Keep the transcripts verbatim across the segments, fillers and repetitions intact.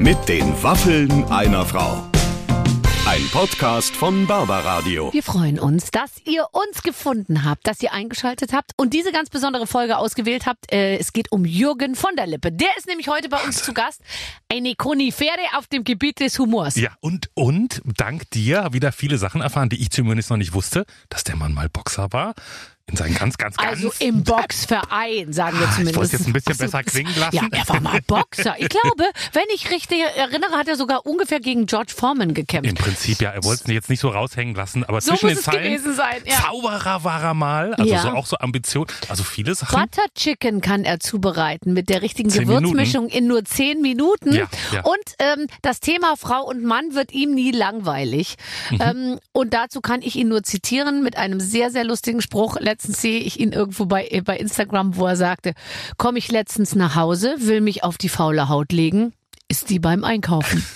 Mit den Waffeln einer Frau. Ein Podcast von Barbaradio. Wir freuen uns, dass ihr uns gefunden habt, dass ihr eingeschaltet habt und diese ganz besondere Folge ausgewählt habt. Äh, es geht um Jürgen von der Lippe. Der ist nämlich heute bei uns zu Gast. Eine Konifere auf dem Gebiet des Humors. Ja, und, und dank dir wieder viele Sachen erfahren, die ich zumindest noch nicht wusste, dass der Mann mal Boxer war. In seinen ganz, ganz, ganz... Also im Boxverein, sagen wir Ah, zumindest. Ich wollte es jetzt ein bisschen Ach so, besser klingen lassen. Ja, er war mal Boxer. Ich glaube, wenn ich richtig erinnere, hat er sogar ungefähr gegen George Foreman gekämpft. Im Prinzip, ja, er wollte es jetzt nicht so raushängen lassen, aber So zwischen muss den es Zeilen, gewesen sein, ja. Zauberer war er mal, also Ja. so auch so Ambition, also viele Sachen. Butter Chicken kann er zubereiten mit der richtigen Zehn Gewürzmischung in nur zehn Minuten. Ja, ja. Und ähm, das Thema Frau und Mann wird ihm nie langweilig. Mhm. Ähm, und dazu kann ich ihn nur zitieren mit einem sehr, sehr lustigen Spruch. Letztens sehe ich ihn irgendwo bei, äh, bei Instagram, wo er sagte, komme ich letztens nach Hause, will mich auf die faule Haut legen, ist die beim Einkaufen.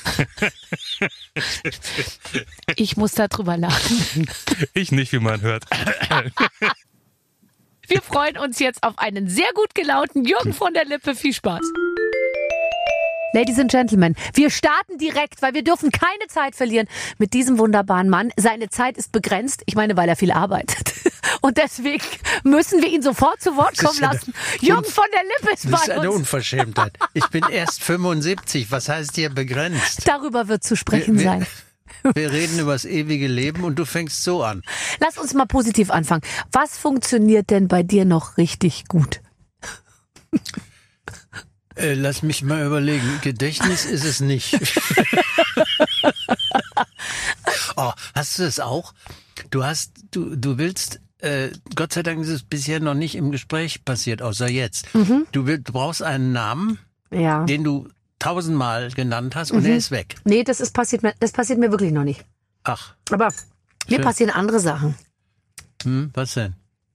Ich muss da drüber lachen. Ich nicht, wie man hört. Wir freuen uns jetzt auf einen sehr gut gelaunten Jürgen von der Lippe. Viel Spaß. Ladies and Gentlemen, wir starten direkt, weil wir dürfen keine Zeit verlieren mit diesem wunderbaren Mann. Seine Zeit ist begrenzt, ich meine, weil er viel arbeitet. Und deswegen müssen wir ihn sofort zu Wort kommen ja lassen. Jürgen von der Lippe ist bei uns. Das ist eine Unverschämtheit. Ich bin erst fünfundsiebzig. Was heißt hier begrenzt? Darüber wird zu sprechen wir, sein. Wir reden über das ewige Leben und du fängst so an. Lass uns mal positiv anfangen. Was funktioniert denn bei dir noch richtig gut? Äh, lass mich mal überlegen. Gedächtnis ist es nicht. Oh, hast du das auch? Du hast, du, du willst, äh, Gott sei Dank ist es bisher noch nicht im Gespräch passiert, außer jetzt. Mhm. Du, willst, du brauchst einen Namen, Ja. den du tausendmal genannt hast und Mhm. er ist weg. Nee, das ist passiert mir, das passiert mir wirklich noch nicht. Ach, Aber mir Schön. passieren andere Sachen. hm, was denn?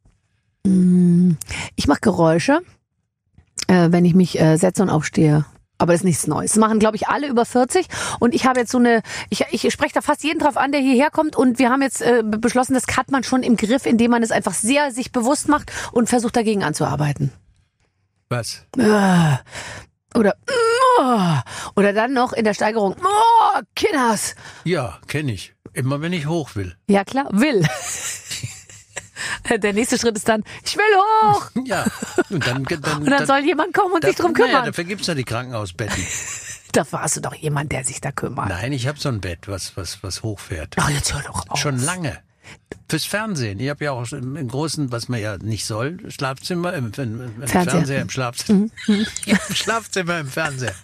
Ich mache Geräusche, äh, wenn ich mich äh, setze und aufstehe. Aber das ist nichts Neues. Das machen, glaube ich, alle über vierzig. Und ich habe jetzt so eine, ich, ich spreche da fast jeden drauf an, der hierher kommt. Und wir haben jetzt äh, beschlossen, das hat man schon im Griff, indem man es einfach sehr sich bewusst macht und versucht, dagegen anzuarbeiten. Was? Äh, oder äh, oder dann noch in der Steigerung, oh, Kinders. Ja, kenne ich. Immer wenn ich hoch will. Ja klar, will. Der nächste Schritt ist dann, ich will hoch. Ja. Und dann, dann, Und dann soll jemand kommen und sich drum Naja, kümmern. dafür gibt's ja die Krankenhausbetten. Dafür hast du doch jemand, der sich da kümmert. Nein, ich habe so ein Bett, was, was, was hochfährt. Ach, jetzt hör doch auf. Schon lange. Fürs Fernsehen. Ich habe ja auch im im großen, was man ja nicht soll, Schlafzimmer, im, im, im Fernseher. Fernseher, im Schlafzimmer. Ja, im Schlafzimmer, im Fernseher.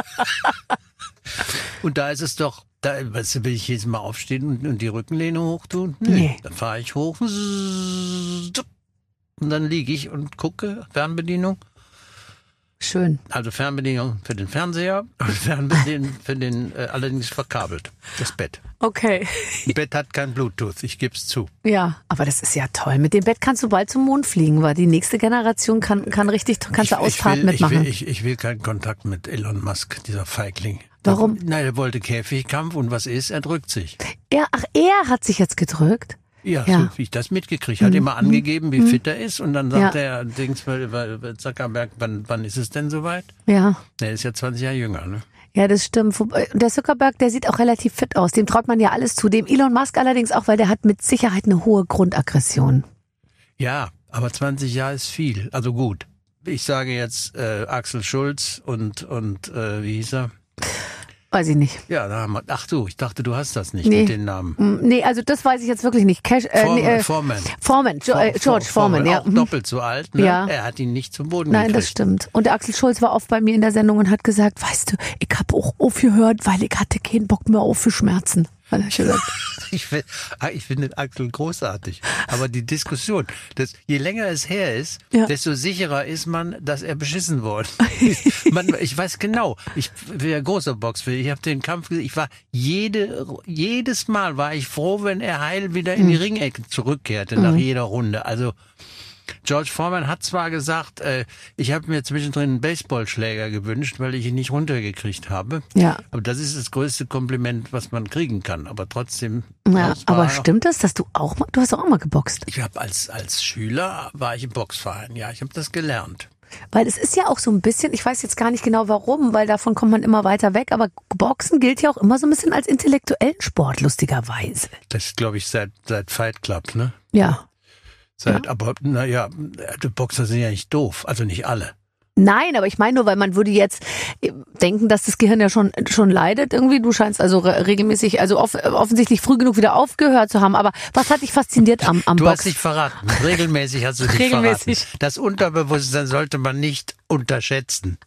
Und da ist es doch, da weißt du, will ich jedes Mal aufstehen und, und die Rückenlehne hochtun? Nö. Nee. Dann fahre ich hoch und dann liege ich und gucke, Fernbedienung. Schön. Also Fernbedienung für den Fernseher und Fernbedienung für den, äh, allerdings verkabelt, das Bett. Okay. Das Bett hat kein Bluetooth, ich geb's zu. Ja, aber das ist ja toll. Mit dem Bett kannst du bald zum Mond fliegen, weil die nächste Generation kann, kann richtig, kannst du Ich- ich Ausfahrt will, mitmachen. Ich will, ich, ich will keinen Kontakt mit Elon Musk, dieser Feigling. Warum? Nein, er wollte Käfigkampf und was ist? Er drückt sich. Er, ach, er hat sich jetzt gedrückt. Ja, Ja. so wie ich das mitgekriegt. Hat immer angegeben, wie fit er ist und dann sagt Ja. er, Dings, weil- weil- Zuckerberg, wann, wann ist es denn soweit? Ja. Der ist ja zwanzig Jahre jünger, ne? Ja, das stimmt. Wobei- Der Zuckerberg, der sieht auch relativ fit aus. Dem traut man ja alles zu. Dem Elon Musk allerdings auch, weil der hat mit Sicherheit eine hohe Grundaggression. Ja, aber zwanzig Jahre ist viel. Also gut. Ich sage jetzt äh, Axel Schulz und, und äh, wie hieß er? Weiß ich nicht. Ja, da haben wir, ach du, ich dachte, du hast das nicht Nee. mit den Namen. Mm, Nee, also das weiß ich jetzt wirklich nicht. Cash, äh, Foreman, nee, äh, Foreman. Foreman, Jo- äh, George Foreman, ja. Auch Mhm. doppelt so alt, ne? Ja. Er hat ihn nicht zum Boden Nein, das gekriegt. stimmt. Und der Axel Schulz war oft bei mir in der Sendung und hat gesagt, weißt du, ich habe auch aufgehört, weil ich hatte keinen Bock mehr auf für Schmerzen. Hat er gesagt. Ich, find- ah, ich finde den Axel großartig. Aber die Diskussion, das, je länger es her ist, Ja. desto sicherer ist man, dass er beschissen wurde. man, ich weiß genau, ich bin ja großer Boxfan. Ich habe den Kampf gesehen. Ich war jede, jedes Mal war ich froh, wenn er heil wieder in die Ringecke zurückkehrte nach jeder Runde. Also George Foreman hat zwar gesagt, äh, ich habe mir zwischendrin einen Baseballschläger gewünscht, weil ich ihn nicht runtergekriegt habe. Ja. Aber das ist das größte Kompliment, was man kriegen kann. Aber trotzdem. Ja, das war- aber stimmt das, dass du auch mal, du hast auch mal geboxt? Ich habe als als Schüler war ich im Boxverein. Ja, ich habe das gelernt. Weil es ist ja auch so ein bisschen, ich weiß jetzt gar nicht genau warum, weil davon kommt man immer weiter weg, aber Boxen gilt ja auch immer so ein bisschen als intellektuellen Sport, lustigerweise. Das ist, glaube ich, seit, seit Fight Club, ne? Ja. Seit, Ja. Aber, naja, die Boxer sind ja nicht doof, also nicht alle. Nein, aber ich meine nur, weil man würde jetzt denken, dass das Gehirn ja schon schon leidet irgendwie. Du scheinst also re- regelmäßig, also off- offensichtlich früh genug wieder aufgehört zu haben. Aber was hat dich fasziniert am, am Du Boxen? hast dich verraten. Regelmäßig hast du dich Regelmäßig. verraten. Das Unterbewusstsein sollte man nicht unterschätzen.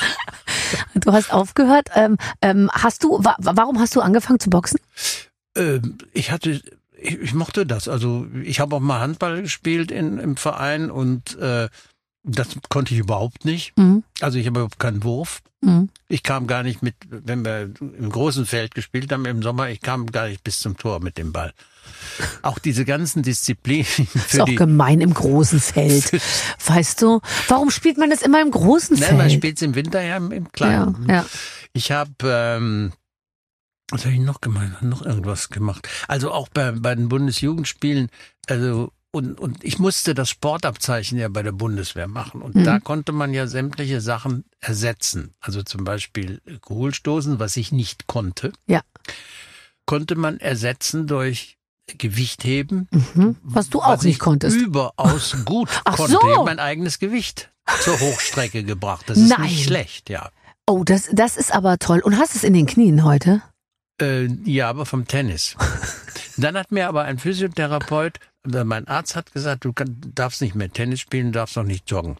Du hast aufgehört. Ähm, ähm, hast du? Wa- warum hast du angefangen zu boxen? Ähm, ich hatte, ich, ich mochte das. Also ich habe auch mal Handball gespielt in, im Verein und äh, das konnte ich überhaupt nicht. Mhm. Also ich habe überhaupt keinen Wurf. Mhm. Ich kam gar nicht mit, wenn wir im großen Feld gespielt haben im Sommer, ich kam gar nicht bis zum Tor mit dem Ball. Auch diese ganzen Disziplinen Ist für auch die. gemein im großen Feld. Weißt du? Warum spielt man das immer im großen Nein, Feld? man spielt es im Winter ja im, im Kleinen. Ja, ja. Ich habe, ähm, was habe ich noch gemacht? Noch irgendwas gemacht. Also auch bei, bei den Bundesjugendspielen, also und, und ich musste das Sportabzeichen ja bei der Bundeswehr machen. Und Mhm. da konnte man ja sämtliche Sachen ersetzen. Also zum Beispiel Kugelstoßen, was ich nicht konnte, Ja. konnte man ersetzen durch Gewichtheben. Mhm. Was du auch was nicht ich konntest. überaus gut Ach konnte. so. Ich habe mein eigenes Gewicht zur Hochstrecke gebracht. Das ist Nein. nicht schlecht, ja. Oh, das, das ist aber toll. Und hast es in den Knien heute? Äh, ja, aber vom Tennis. Dann hat mir aber ein Physiotherapeut, äh, mein Arzt hat gesagt, du kann, darfst nicht mehr Tennis spielen, darfst auch nicht joggen.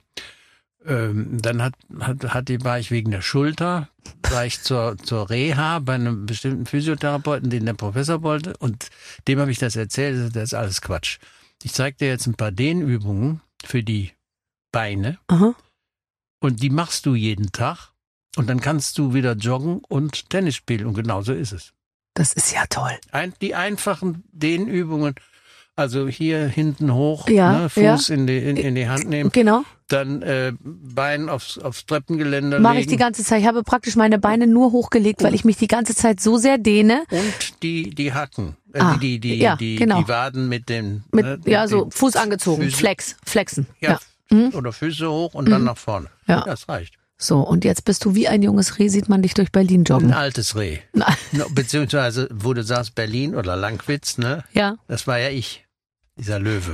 Ähm, dann hat, hat, hat die, war ich wegen der Schulter, war ich zur, zur Reha bei einem bestimmten Physiotherapeuten, den der Professor wollte, und dem habe ich das erzählt, das ist alles Quatsch. Ich zeige dir jetzt ein paar Dehnübungen für die Beine Aha. und die machst du jeden Tag und dann kannst du wieder joggen und Tennis spielen und genau so ist es. Das ist ja toll. Ein, die einfachen Dehnübungen, also hier hinten hoch, Ja, ne, Fuß in, die, in, in die Hand nehmen, Genau. dann äh, Bein aufs, aufs Treppengeländer Mache legen ich die ganze Zeit. Ich habe praktisch meine Beine nur hochgelegt, weil ich mich die ganze Zeit so sehr dehne. und die, die Hacken, äh, Ah, die, die, ja, die, genau. die Waden mit den, Mit, ne, ja, so den Fuß angezogen, Füße- Flex, flexen. Ja, Ja. Mhm. oder Füße hoch und dann nach vorne. Ja. Das reicht. So, und jetzt bist du wie ein junges Reh, sieht man dich durch Berlin Ein joggen. altes Reh. Na, No, beziehungsweise, wo du sagst, Berlin oder Langwitz, ne? ja. Das war ja ich, dieser Löwe.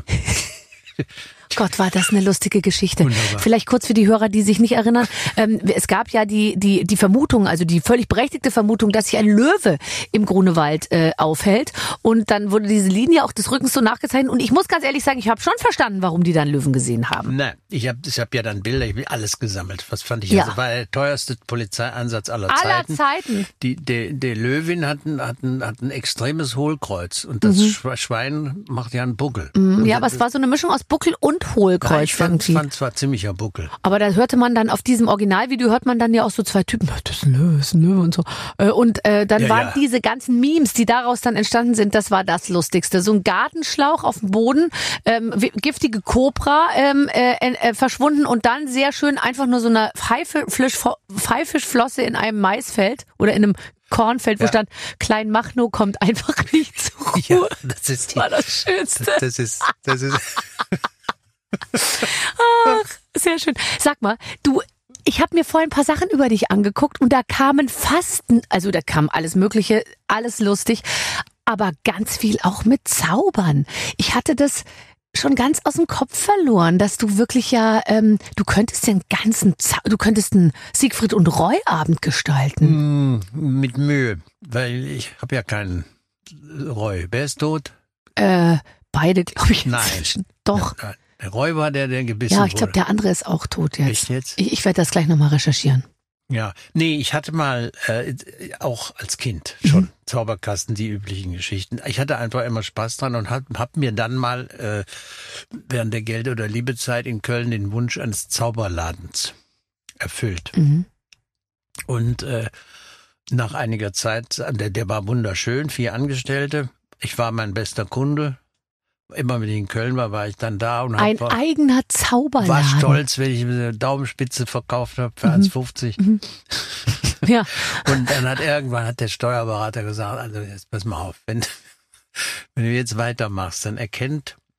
Gott, war das eine lustige Geschichte. Wunderbar. Vielleicht kurz für die Hörer, die sich nicht erinnern. Ähm, es gab ja die, die, die Vermutung, also die völlig berechtigte Vermutung, dass sich ein Löwe im Grunewald äh, aufhält. Und dann wurde diese Linie auch des Rückens so nachgezeichnet. Und ich muss ganz ehrlich sagen, ich habe schon verstanden, warum die dann Löwen gesehen haben. Nein, ich habe ich hab ja dann Bilder, ich habe alles gesammelt. Was fand ich? Ja. Das war der teuerste Polizeieinsatz aller, Aller Zeiten. Zeiten. Die, der, der Löwin hat ein, hat, ein, hat ein extremes Hohlkreuz und das Schwe- Schwein macht ja einen Buckel. Und Mhm. Ja, aber es war so eine Mischung aus Buckel und Hohlkreuz ja, ich fand, irgendwie. fand zwar ziemlicher Buckel. Aber da hörte man dann auf diesem Originalvideo, hört man dann ja auch so zwei Typen, das ist ein Löwe, das ist ein Löwe und so. Äh, Und äh, dann Ja, waren ja. diese ganzen Memes, die daraus dann entstanden sind, das war das Lustigste. So ein Gartenschlauch auf dem Boden, ähm, wi- giftige Kobra ähm, äh, äh, verschwunden und dann sehr schön einfach nur so eine Pfeifisch, Pfeifischflosse in einem Maisfeld oder in einem Kornfeld, wo Ja. stand, Klein Machno kommt einfach nicht zur Ruhe. Ja, das ist Das die, war das Schönste. das ist, das ist, Sehr schön. Sag mal, du, ich habe mir vorhin ein paar Sachen über dich angeguckt und da kamen Fasten, also da kam alles Mögliche, alles lustig, aber ganz viel auch mit Zaubern. Ich hatte das schon ganz aus dem Kopf verloren, dass du wirklich ja, ähm, du könntest den ganzen, Zau du könntest einen Siegfried und Roy Abend gestalten. mm, mit Mühe, weil ich habe ja keinen Roy. Wer ist tot? Äh, beide, glaube ich. Nein. inzwischen. Doch. Ja, der Roy war der, der gebissen Ja, ich glaube, wurde. der andere ist auch tot jetzt. Echt jetzt? Ich, ich werde das gleich nochmal recherchieren. Ja, nee, ich hatte mal äh, auch als Kind schon Zauberkasten, die üblichen Geschichten. Ich hatte einfach immer Spaß dran und hab, hab mir dann mal äh, während der Geld- oder Liebezeit in Köln den Wunsch eines Zauberladens erfüllt. Mhm. Und äh, nach einiger Zeit, der, der war wunderschön, vier Angestellte. Ich war mein bester Kunde. Immer wenn ich in Köln war, war ich dann da und Ein hab, eigener Zauberladen. war stolz, wenn ich eine Daumenspitze verkauft habe für eins fünfzig. Ja. Und dann hat irgendwann hat der Steuerberater gesagt, also jetzt pass mal auf, wenn, wenn du jetzt weitermachst, dann erkennt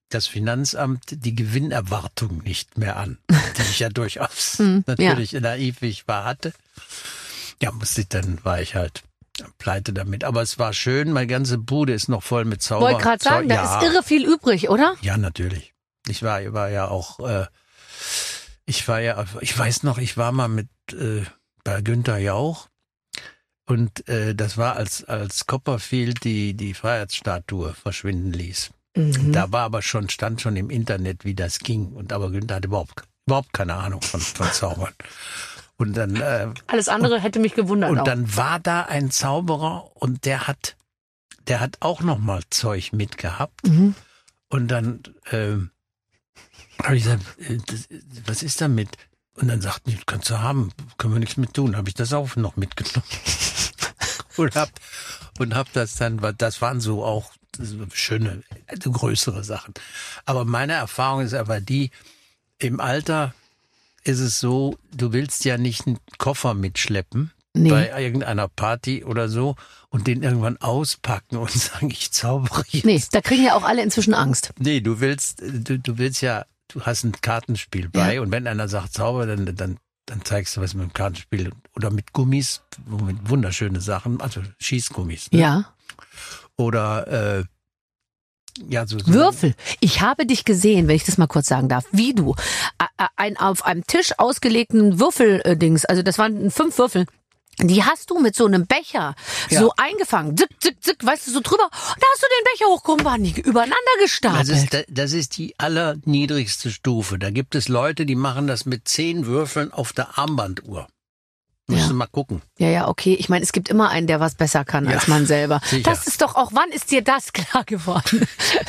das Finanzamt die Gewinnerwartung nicht mehr an, die ich ja durchaus mm, natürlich ja. naiv wie ich war hatte. Ja, musste ich, dann war ich halt pleite damit. Aber es war schön, meine ganze Bude ist noch voll mit Zauber. Wollte gerade sagen, Zau- da ja. ist irre viel übrig, oder? Ja, natürlich. Ich war, ich war ja auch, äh, ich war ja, ich weiß noch, ich war mal mit äh, bei Günther Jauch und äh, das war als als Copperfield die die Freiheitsstatue verschwinden ließ. Mhm. Da war aber schon, stand schon im Internet, wie das ging. Und aber Günther hatte überhaupt, überhaupt keine Ahnung von, von Zaubern. Und dann, äh, alles andere und, hätte mich gewundert. Und auch. dann war da ein Zauberer und der hat, der hat auch noch mal Zeug mitgehabt. Mhm. Und dann äh, habe ich gesagt, das, was ist damit? Und dann sagten die, kannst du haben, können wir nichts mit tun. Habe ich das auch noch mitgenommen. und hab und hab das dann, das waren so auch schöne, also größere Sachen. Aber meine Erfahrung ist aber die, im Alter ist es so, du willst ja nicht einen Koffer mitschleppen nee. bei irgendeiner Party oder so und den irgendwann auspacken und sagen, ich zaubere jetzt. Nee, da kriegen ja auch alle inzwischen Angst. Nee, du willst, du, du willst ja, du hast ein Kartenspiel bei ja. und wenn einer sagt Zauber, dann, dann, dann zeigst du was mit dem Kartenspiel oder mit Gummis, mit wunderschöne Sachen, also Schießgummis. Ne? Ja. Oder äh, ja, so, so Würfel. Ich habe dich gesehen, wenn ich das mal kurz sagen darf, wie du ein auf einem Tisch ausgelegten Würfeldings, also das waren fünf Würfel, die hast du mit so einem Becher ja. so eingefangen, zick, zick, zick, weißt du, so drüber. Da hast du den Becher hochgehoben, waren die übereinander gestapelt. Das ist, das ist die allerniedrigste Stufe. Da gibt es Leute, die machen das mit zehn Würfeln auf der Armbanduhr. Musst ja. du mal gucken. Ja, ja, okay. Ich meine, es gibt immer einen, der was besser kann ja. als man selber. Sicher. Das ist doch auch, wann ist dir das klar geworden?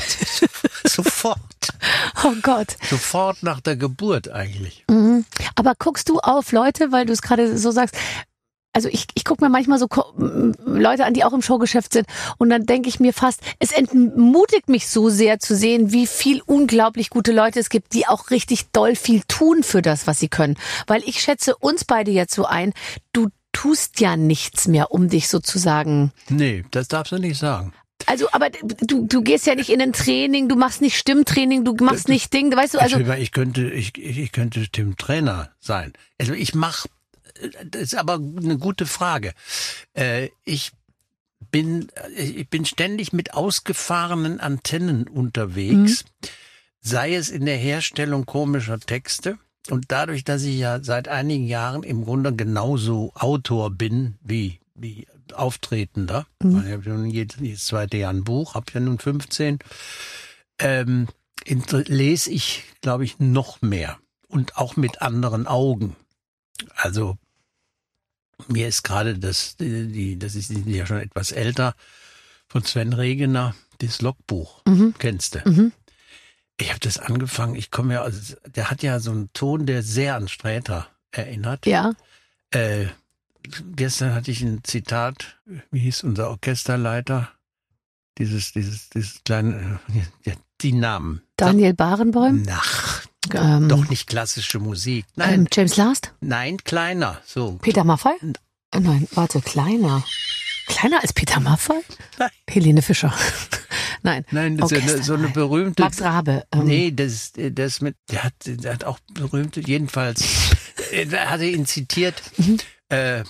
Sofort. Oh Gott. Sofort nach der Geburt eigentlich. Mhm. Aber guckst du auf Leute, weil du es gerade so sagst, also ich, ich gucke mir manchmal so Ko- Leute an, die auch im Showgeschäft sind und dann denke ich mir fast, es entmutigt mich so sehr zu sehen, wie viel unglaublich gute Leute es gibt, die auch richtig doll viel tun für das, was sie können. Weil ich schätze uns beide jetzt so ein, du tust ja nichts mehr, um dich sozusagen... Nee, das darfst du nicht sagen. Also, aber du, du gehst ja nicht in ein Training, du machst nicht Stimmtraining, du machst nicht Ding, weißt du, also... Ich könnte, ich, ich könnte Stimmtrainer sein. Also ich mache Das ist aber eine gute Frage. Äh, ich bin, ich bin ständig mit ausgefahrenen Antennen unterwegs, mhm. sei es in der Herstellung komischer Texte. Und dadurch, dass ich ja seit einigen Jahren im Grunde genauso Autor bin wie, wie Auftretender, mhm. ich habe ja nun jedes, jedes zweite Jahr ein Buch, habe ja nun fünfzehn, ähm, lese ich, glaube ich, noch mehr und auch mit anderen Augen. Also mir ist gerade das, die, das ist ja schon etwas älter, von Sven Regener, das Logbuch. Mhm. Kennst du? Mhm. Ich habe das angefangen, ich komme ja, also, der hat ja so einen Ton, der sehr an Sträter erinnert. Ja. Äh, gestern hatte ich ein Zitat, wie hieß unser Orchesterleiter? Dieses, dieses, dieses kleine, ja, die Namen. Daniel Barenboim? Ach, ähm, doch nicht klassische Musik. Nein. Ähm, James Last? Nein, kleiner. So. Peter Maffay? Äh, nein, warte, kleiner. Kleiner als Peter Maffay? Nein. Helene Fischer. Nein. Nein, das ist eine, so eine berühmte. Max Rabe. Ähm. Nee, das, das mit, der hat, der hat auch berühmte, jedenfalls, da hat er ihn zitiert, mhm. äh,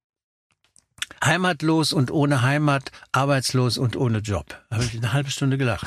heimatlos und ohne Heimat, arbeitslos und ohne Job. Da habe ich eine halbe Stunde gelacht.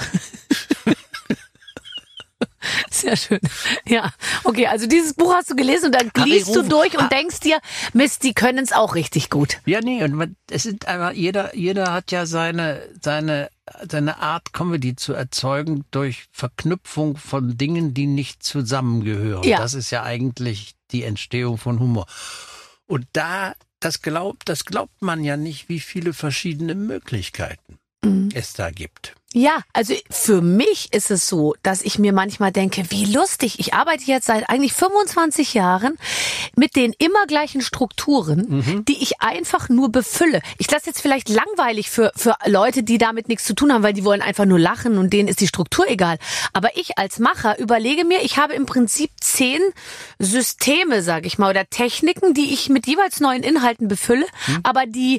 Sehr schön. Ja, okay, also dieses Buch hast du gelesen und dann liest du durch und denkst dir, Mist, die können es auch richtig gut. Ja, nee, und man, es sind einfach, jeder, jeder hat ja seine, seine, seine Art, Comedy zu erzeugen durch Verknüpfung von Dingen, die nicht zusammengehören. Ja. Das ist ja eigentlich die Entstehung von Humor. Und da, das glaubt, das glaubt man ja nicht, wie viele verschiedene Möglichkeiten mhm. es da gibt. Ja, also für mich ist es so, dass ich mir manchmal denke, wie lustig, ich arbeite jetzt seit eigentlich fünfundzwanzig Jahren mit den immer gleichen Strukturen, mhm. die ich einfach nur befülle. Ich lasse jetzt vielleicht langweilig für für Leute, die damit nichts zu tun haben, weil die wollen einfach nur lachen und denen ist die Struktur egal. Aber ich als Macher überlege mir, ich habe im Prinzip zehn Systeme, sage ich mal, oder Techniken, die ich mit jeweils neuen Inhalten befülle, mhm. aber die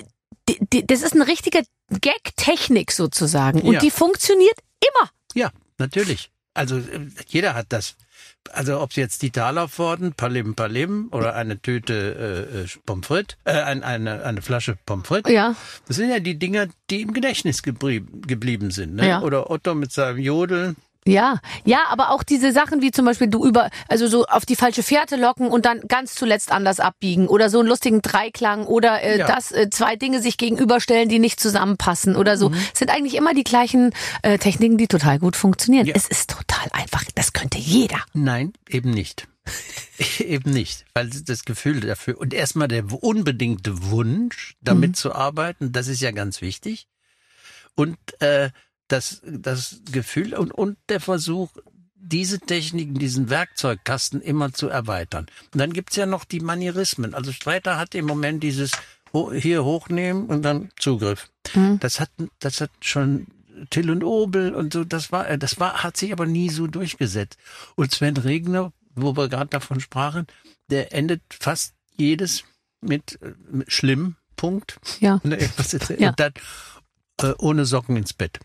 Die, die, das ist eine richtige Gag-Technik sozusagen. Und ja. die funktioniert immer. Ja, natürlich. Also jeder hat das. Also ob es jetzt die Thaler-Pforten, Palim Palim oder eine Tüte äh, Pommes frites, äh, ein, eine, eine Flasche Pommes frites. Ja. Das sind ja die Dinger, die im Gedächtnis geblie- geblieben sind. Ne? Ja. Oder Otto mit seinem Jodeln. Ja, ja, aber auch diese Sachen wie zum Beispiel du über, also so auf die falsche Fährte locken und dann ganz zuletzt anders abbiegen oder so einen lustigen Dreiklang oder äh, Ja. dass äh, zwei Dinge sich gegenüberstellen, die nicht zusammenpassen oder so. Es sind eigentlich immer die gleichen äh, Techniken, die total gut funktionieren. Ja. Es ist total einfach. Das könnte jeder. Nein, eben nicht. Eben nicht, weil das Gefühl dafür und erstmal der unbedingte Wunsch, damit Mhm. zu arbeiten, das ist ja ganz wichtig. Und äh, das, das Gefühl und, und der Versuch, diese Techniken, diesen Werkzeugkasten immer zu erweitern. Und dann gibt's ja noch die Manierismen. Also Streiter hat im Moment dieses ho- hier hochnehmen und dann Zugriff. Mhm. Das hat, das hat schon Till und Obel und so, das war, das war, hat sich aber nie so durchgesetzt. Und Sven Regner, wo wir gerade davon sprachen, der endet fast jedes mit, äh, mit schlimm, Punkt. Ja. Und, irgendwas ist- Ja. und dann äh, ohne Socken ins Bett.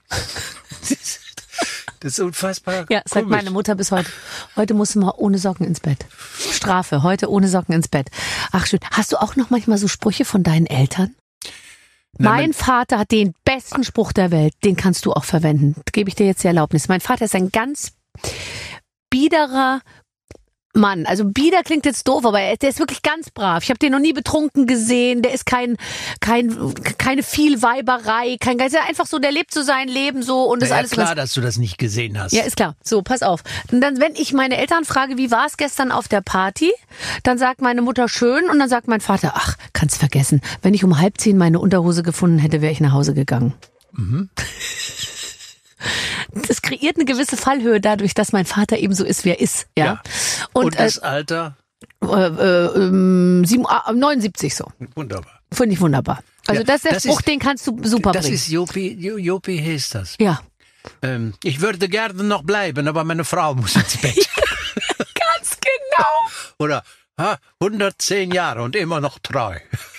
Das ist unfassbar Ja, sagt komisch. meine Mutter bis heute. Heute musst du mal ohne Socken ins Bett. Strafe, heute ohne Socken ins Bett. Ach schön. Hast du auch noch manchmal so Sprüche von deinen Eltern? Na, Mein mein- Vater hat den besten Spruch der Welt. Den kannst du auch verwenden. Gebe ich dir jetzt die Erlaubnis. Mein Vater ist ein ganz biederer Mann. Also bieder klingt jetzt doof, aber er, der ist wirklich ganz brav. Ich habe den noch nie betrunken gesehen. Der ist kein, kein, keine Vielweiberei, kein Geist. Einfach so, der lebt so sein Leben so und ist Na ja, alles klar, ganz dass du das nicht gesehen hast. ja, ist klar. So, pass auf. Und dann, wenn ich meine Eltern frage, wie war es gestern auf der Party, dann sagt meine Mutter schön und dann sagt mein Vater, ach, kannst vergessen. Wenn ich um halb zehn meine Unterhose gefunden hätte, wäre ich nach Hause gegangen. Mhm. Das kreiert eine gewisse Fallhöhe dadurch, dass mein Vater eben so ist, wie er ist. Ja. Ja. Und, Und das Alter, äh, äh, ähm, sieben, ah, neunundsiebzig so. wunderbar. Finde ich wunderbar. Also Ja, das ist der das Spruch, ist- den kannst du super Das bringen. ist Jopi, Jo- Jopi heißt das. Ja. Ähm, ich würde gerne noch bleiben, aber meine Frau muss ins Bett. Ganz genau. Oder ha, hundertzehn Jahre und immer noch treu.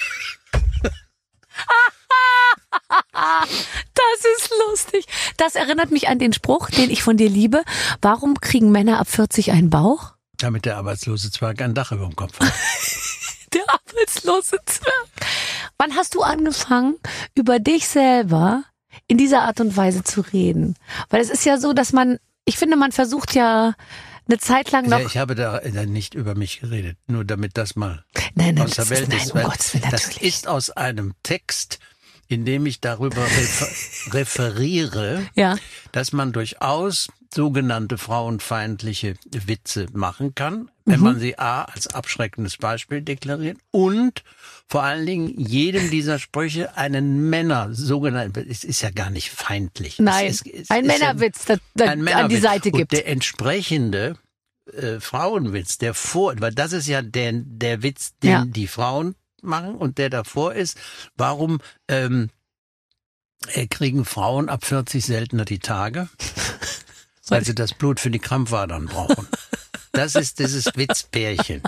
Das ist lustig. Das erinnert mich an den Spruch, den ich von dir liebe. Warum kriegen Männer ab vierzig einen Bauch? Damit der Arbeitslose zwar kein Dach über dem Kopf hat. Der arbeitslose Zwerg. Wann hast du angefangen, über dich selber in dieser Art und Weise zu reden? Weil es ist ja so, dass man, ich finde, man versucht ja eine Zeit lang noch... Ja, ich habe da äh, nicht über mich geredet, nur damit das mal nein, nein, aus der das Welt ist, nein, ist. um weil Gottes Willen, das natürlich. ist aus einem Text, in dem ich darüber refer referiere, Ja. dass man durchaus sogenannte frauenfeindliche Witze machen kann, Mhm. wenn man sie a als abschreckendes Beispiel deklariert und vor allen Dingen jedem dieser Sprüche einen Männer, sogenannten, es ist ja gar nicht feindlich. Nein, es ist, es ein ist Männerwitz, das, das ein an die Männerwitz. Seite und gibt. der entsprechende äh, Frauenwitz, der vor, weil das ist ja der, der Witz, den Ja. die Frauen machen und der davor ist, warum ähm, äh, kriegen Frauen ab vierzig seltener die Tage? Weil sie das Blut für die Krampfadern brauchen. Das ist dieses Witzpärchen.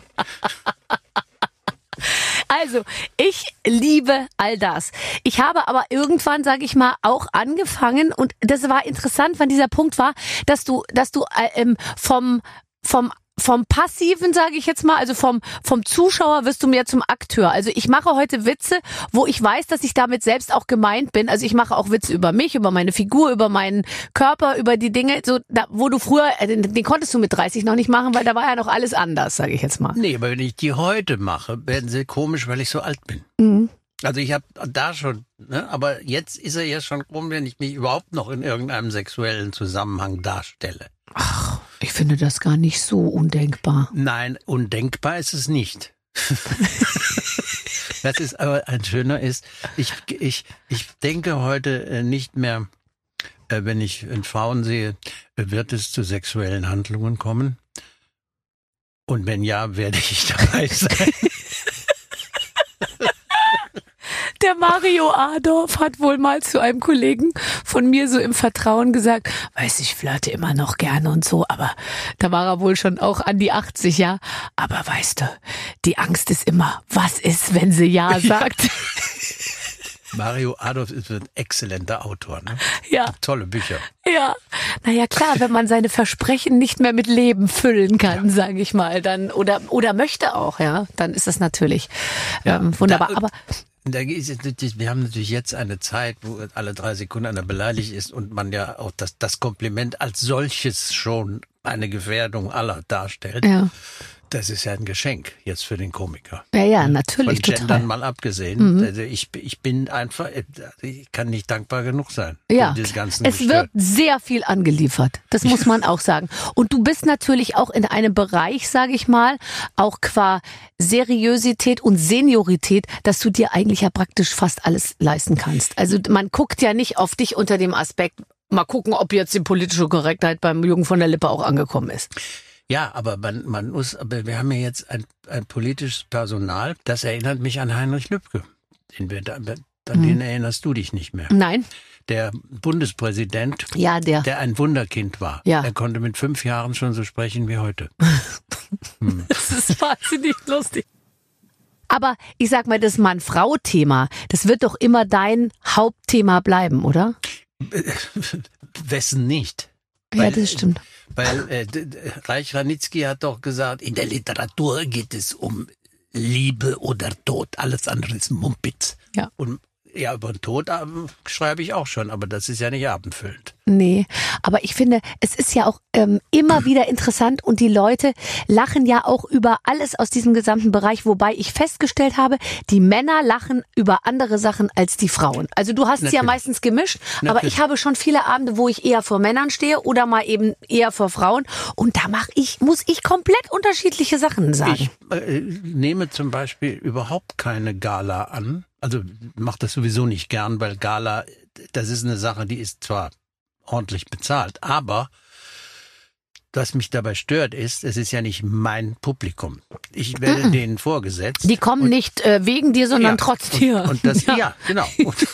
Also, ich liebe all das. Ich habe aber irgendwann, sage ich mal, auch angefangen und das war interessant, wann dieser Punkt war, dass du, dass du äh, ähm, vom vom vom Passiven, sage ich jetzt mal, also vom vom Zuschauer wirst du mehr zum Akteur. Also ich mache heute Witze, wo ich weiß, dass ich damit selbst auch gemeint bin. Also ich mache auch Witze über mich, über meine Figur, über meinen Körper, über die Dinge, so da, wo du früher, äh, den, den konntest du mit dreißig noch nicht machen, weil da war ja noch alles anders, sage ich jetzt mal. Nee, aber wenn ich die heute mache, werden sie komisch, weil ich so alt bin. Mhm. Also ich habe da schon, ne, aber jetzt ist er ja schon rum, wenn ich mich überhaupt noch in irgendeinem sexuellen Zusammenhang darstelle. Ach, ich finde das gar nicht so undenkbar. Nein, undenkbar ist es nicht. Das ist aber ein schöner ist, ich, ich, ich denke heute äh, nicht mehr, äh, wenn ich in Frauen sehe, äh, wird es zu sexuellen Handlungen kommen? Und wenn ja, werde ich dabei sein. Der Mario Adorf hat wohl mal zu einem Kollegen von mir so im Vertrauen gesagt, weiß ich, flirte immer noch gerne und so, aber da war er wohl schon auch an die achtzig, ja. Aber weißt du, die Angst ist immer, was ist, wenn sie ja sagt? Mario Adorf ist ein exzellenter Autor. Ne? Ja. Tolle Bücher. Ja, naja klar, wenn man seine Versprechen nicht mehr mit Leben füllen kann, ja. sage ich mal, dann oder oder möchte auch, ja, dann ist das natürlich ja, ähm, wunderbar. Da, aber da ist natürlich, wir haben natürlich jetzt eine Zeit, wo alle drei Sekunden einer beleidigt ist und man ja auch das, das Kompliment als solches schon eine Gefährdung aller darstellt. Ja. Das ist ja ein Geschenk jetzt für den Komiker. Ja, ja, natürlich. Von Gendern total. mal abgesehen. Mhm. Also ich, ich bin einfach, ich kann nicht dankbar genug sein. Ja, für ganzen es Gestör. wird sehr viel angeliefert. Das muss man auch sagen. Und du bist natürlich auch in einem Bereich, sage ich mal, auch qua Seriosität und Seniorität, dass du dir eigentlich ja praktisch fast alles leisten kannst. Also man guckt ja nicht auf dich unter dem Aspekt, mal gucken, ob jetzt die politische Korrektheit beim Jürgen von der Lippe auch angekommen ist. Ja, aber man, man muss, aber wir haben ja jetzt ein, ein politisches Personal, das erinnert mich an Heinrich Lübke. Den wir, an Mhm. den erinnerst du dich nicht mehr. Nein. Der Bundespräsident, Ja, der. der ein Wunderkind war. Ja. Er konnte mit fünf Jahren schon so sprechen wie heute. hm. Das ist wahnsinnig lustig. Aber ich sag mal, das Mann-Frau-Thema, das wird doch immer dein Hauptthema bleiben, oder? Wessen nicht? Ja, Weil, das stimmt. Weil äh, d- d- Reich Ranitzky hat doch gesagt, in der Literatur geht es um Liebe oder Tod. Alles andere ist Mumpitz. Ja. Und ja, über den Tod ähm, schreibe ich auch schon, aber das ist ja nicht abendfüllend. Nee, aber ich finde, es ist ja auch ähm, immer wieder interessant und die Leute lachen ja auch über alles aus diesem gesamten Bereich, wobei ich festgestellt habe, die Männer lachen über andere Sachen als die Frauen. Also du hast sie ja Natürlich. meistens gemischt, aber Natürlich. ich habe schon viele Abende, wo ich eher vor Männern stehe oder mal eben eher vor Frauen und da mache ich, muss ich komplett unterschiedliche Sachen sagen. Ich äh, nehme zum Beispiel überhaupt keine Gala an. Also mache das sowieso nicht gern, weil Gala, das ist eine Sache, die ist zwar ordentlich bezahlt, aber was mich dabei stört ist, es ist ja nicht mein Publikum. Ich werde Mm-mm. denen vorgesetzt. Die kommen und, nicht äh, wegen dir, sondern ja, trotz dir. Und, und das, ja, Ja. genau. Und,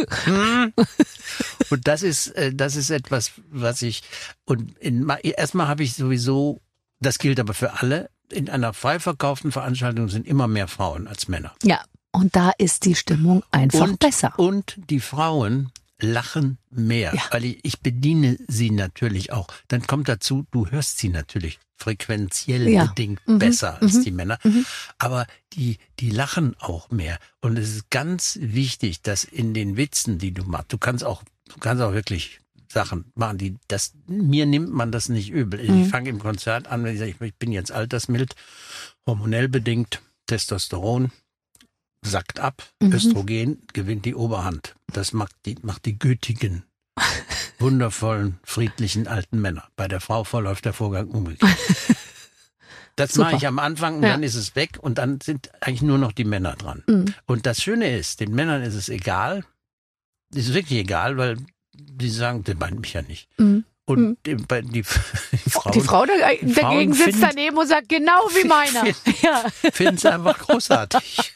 und das ist, äh, das ist etwas, was ich, und in, erstmal habe ich sowieso, das gilt aber für alle, in einer frei verkauften Veranstaltung sind immer mehr Frauen als Männer. Ja, und da ist die Stimmung einfach und, besser. Und die Frauen lachen mehr, Ja. weil ich, ich bediene sie natürlich auch. Dann kommt dazu, du hörst sie natürlich frequenziell Ja. bedingt Mhm. besser als Mhm. die Männer. Mhm. Aber die, die lachen auch mehr. Und es ist ganz wichtig, dass in den Witzen, die du machst, du kannst auch, du kannst auch wirklich Sachen machen, die, das, mir nimmt man das nicht übel. Mhm. Ich fange im Konzert an, wenn ich sage, ich bin jetzt altersmild, hormonell bedingt, Testosteron sackt ab, Mhm. Östrogen gewinnt die Oberhand. Das macht die, macht die gütigen, wundervollen, friedlichen alten Männer. Bei der Frau verläuft der Vorgang umgekehrt. Das Super. mache ich am Anfang und Ja. dann ist es weg und dann sind eigentlich nur noch die Männer dran. Mhm. Und das Schöne ist, den Männern ist es egal, ist wirklich egal, weil die sagen, der meint mich ja nicht. Mhm. Und Mhm. die, bei- die, die Frauen Die Frau da, die dagegen Frauen sitzt finden- daneben und sagt, genau wie meiner. Ja. finden es einfach großartig.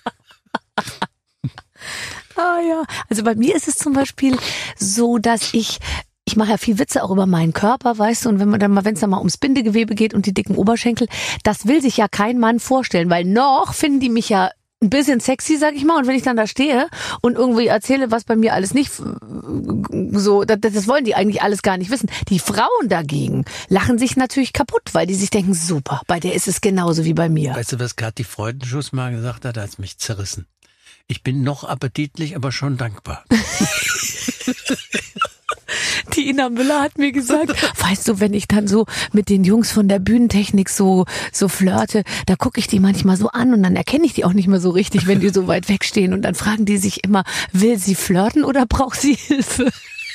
Ah ja. Also bei mir ist es zum Beispiel so, dass ich ich mache ja viel Witze auch über meinen Körper, weißt du, und wenn man dann mal, wenn es dann mal ums Bindegewebe geht und die dicken Oberschenkel, das will sich ja kein Mann vorstellen, weil noch finden die mich ja ein bisschen sexy, sag ich mal, und wenn ich dann da stehe und irgendwie erzähle, was bei mir alles nicht so, das, das wollen die eigentlich alles gar nicht wissen. Die Frauen dagegen lachen sich natürlich kaputt, weil die sich denken, super, bei der ist es genauso wie bei mir. Weißt du, was gerade die Freudenschuss mal gesagt hat? Da hat es mich zerrissen. Ich bin noch appetitlich, aber schon dankbar. Die Ina Müller hat mir gesagt, weißt du, wenn ich dann so mit den Jungs von der Bühnentechnik so so flirte, da gucke ich die manchmal so an und dann erkenne ich die auch nicht mehr so richtig, wenn die so weit wegstehen und dann fragen die sich immer, will sie flirten oder braucht sie Hilfe?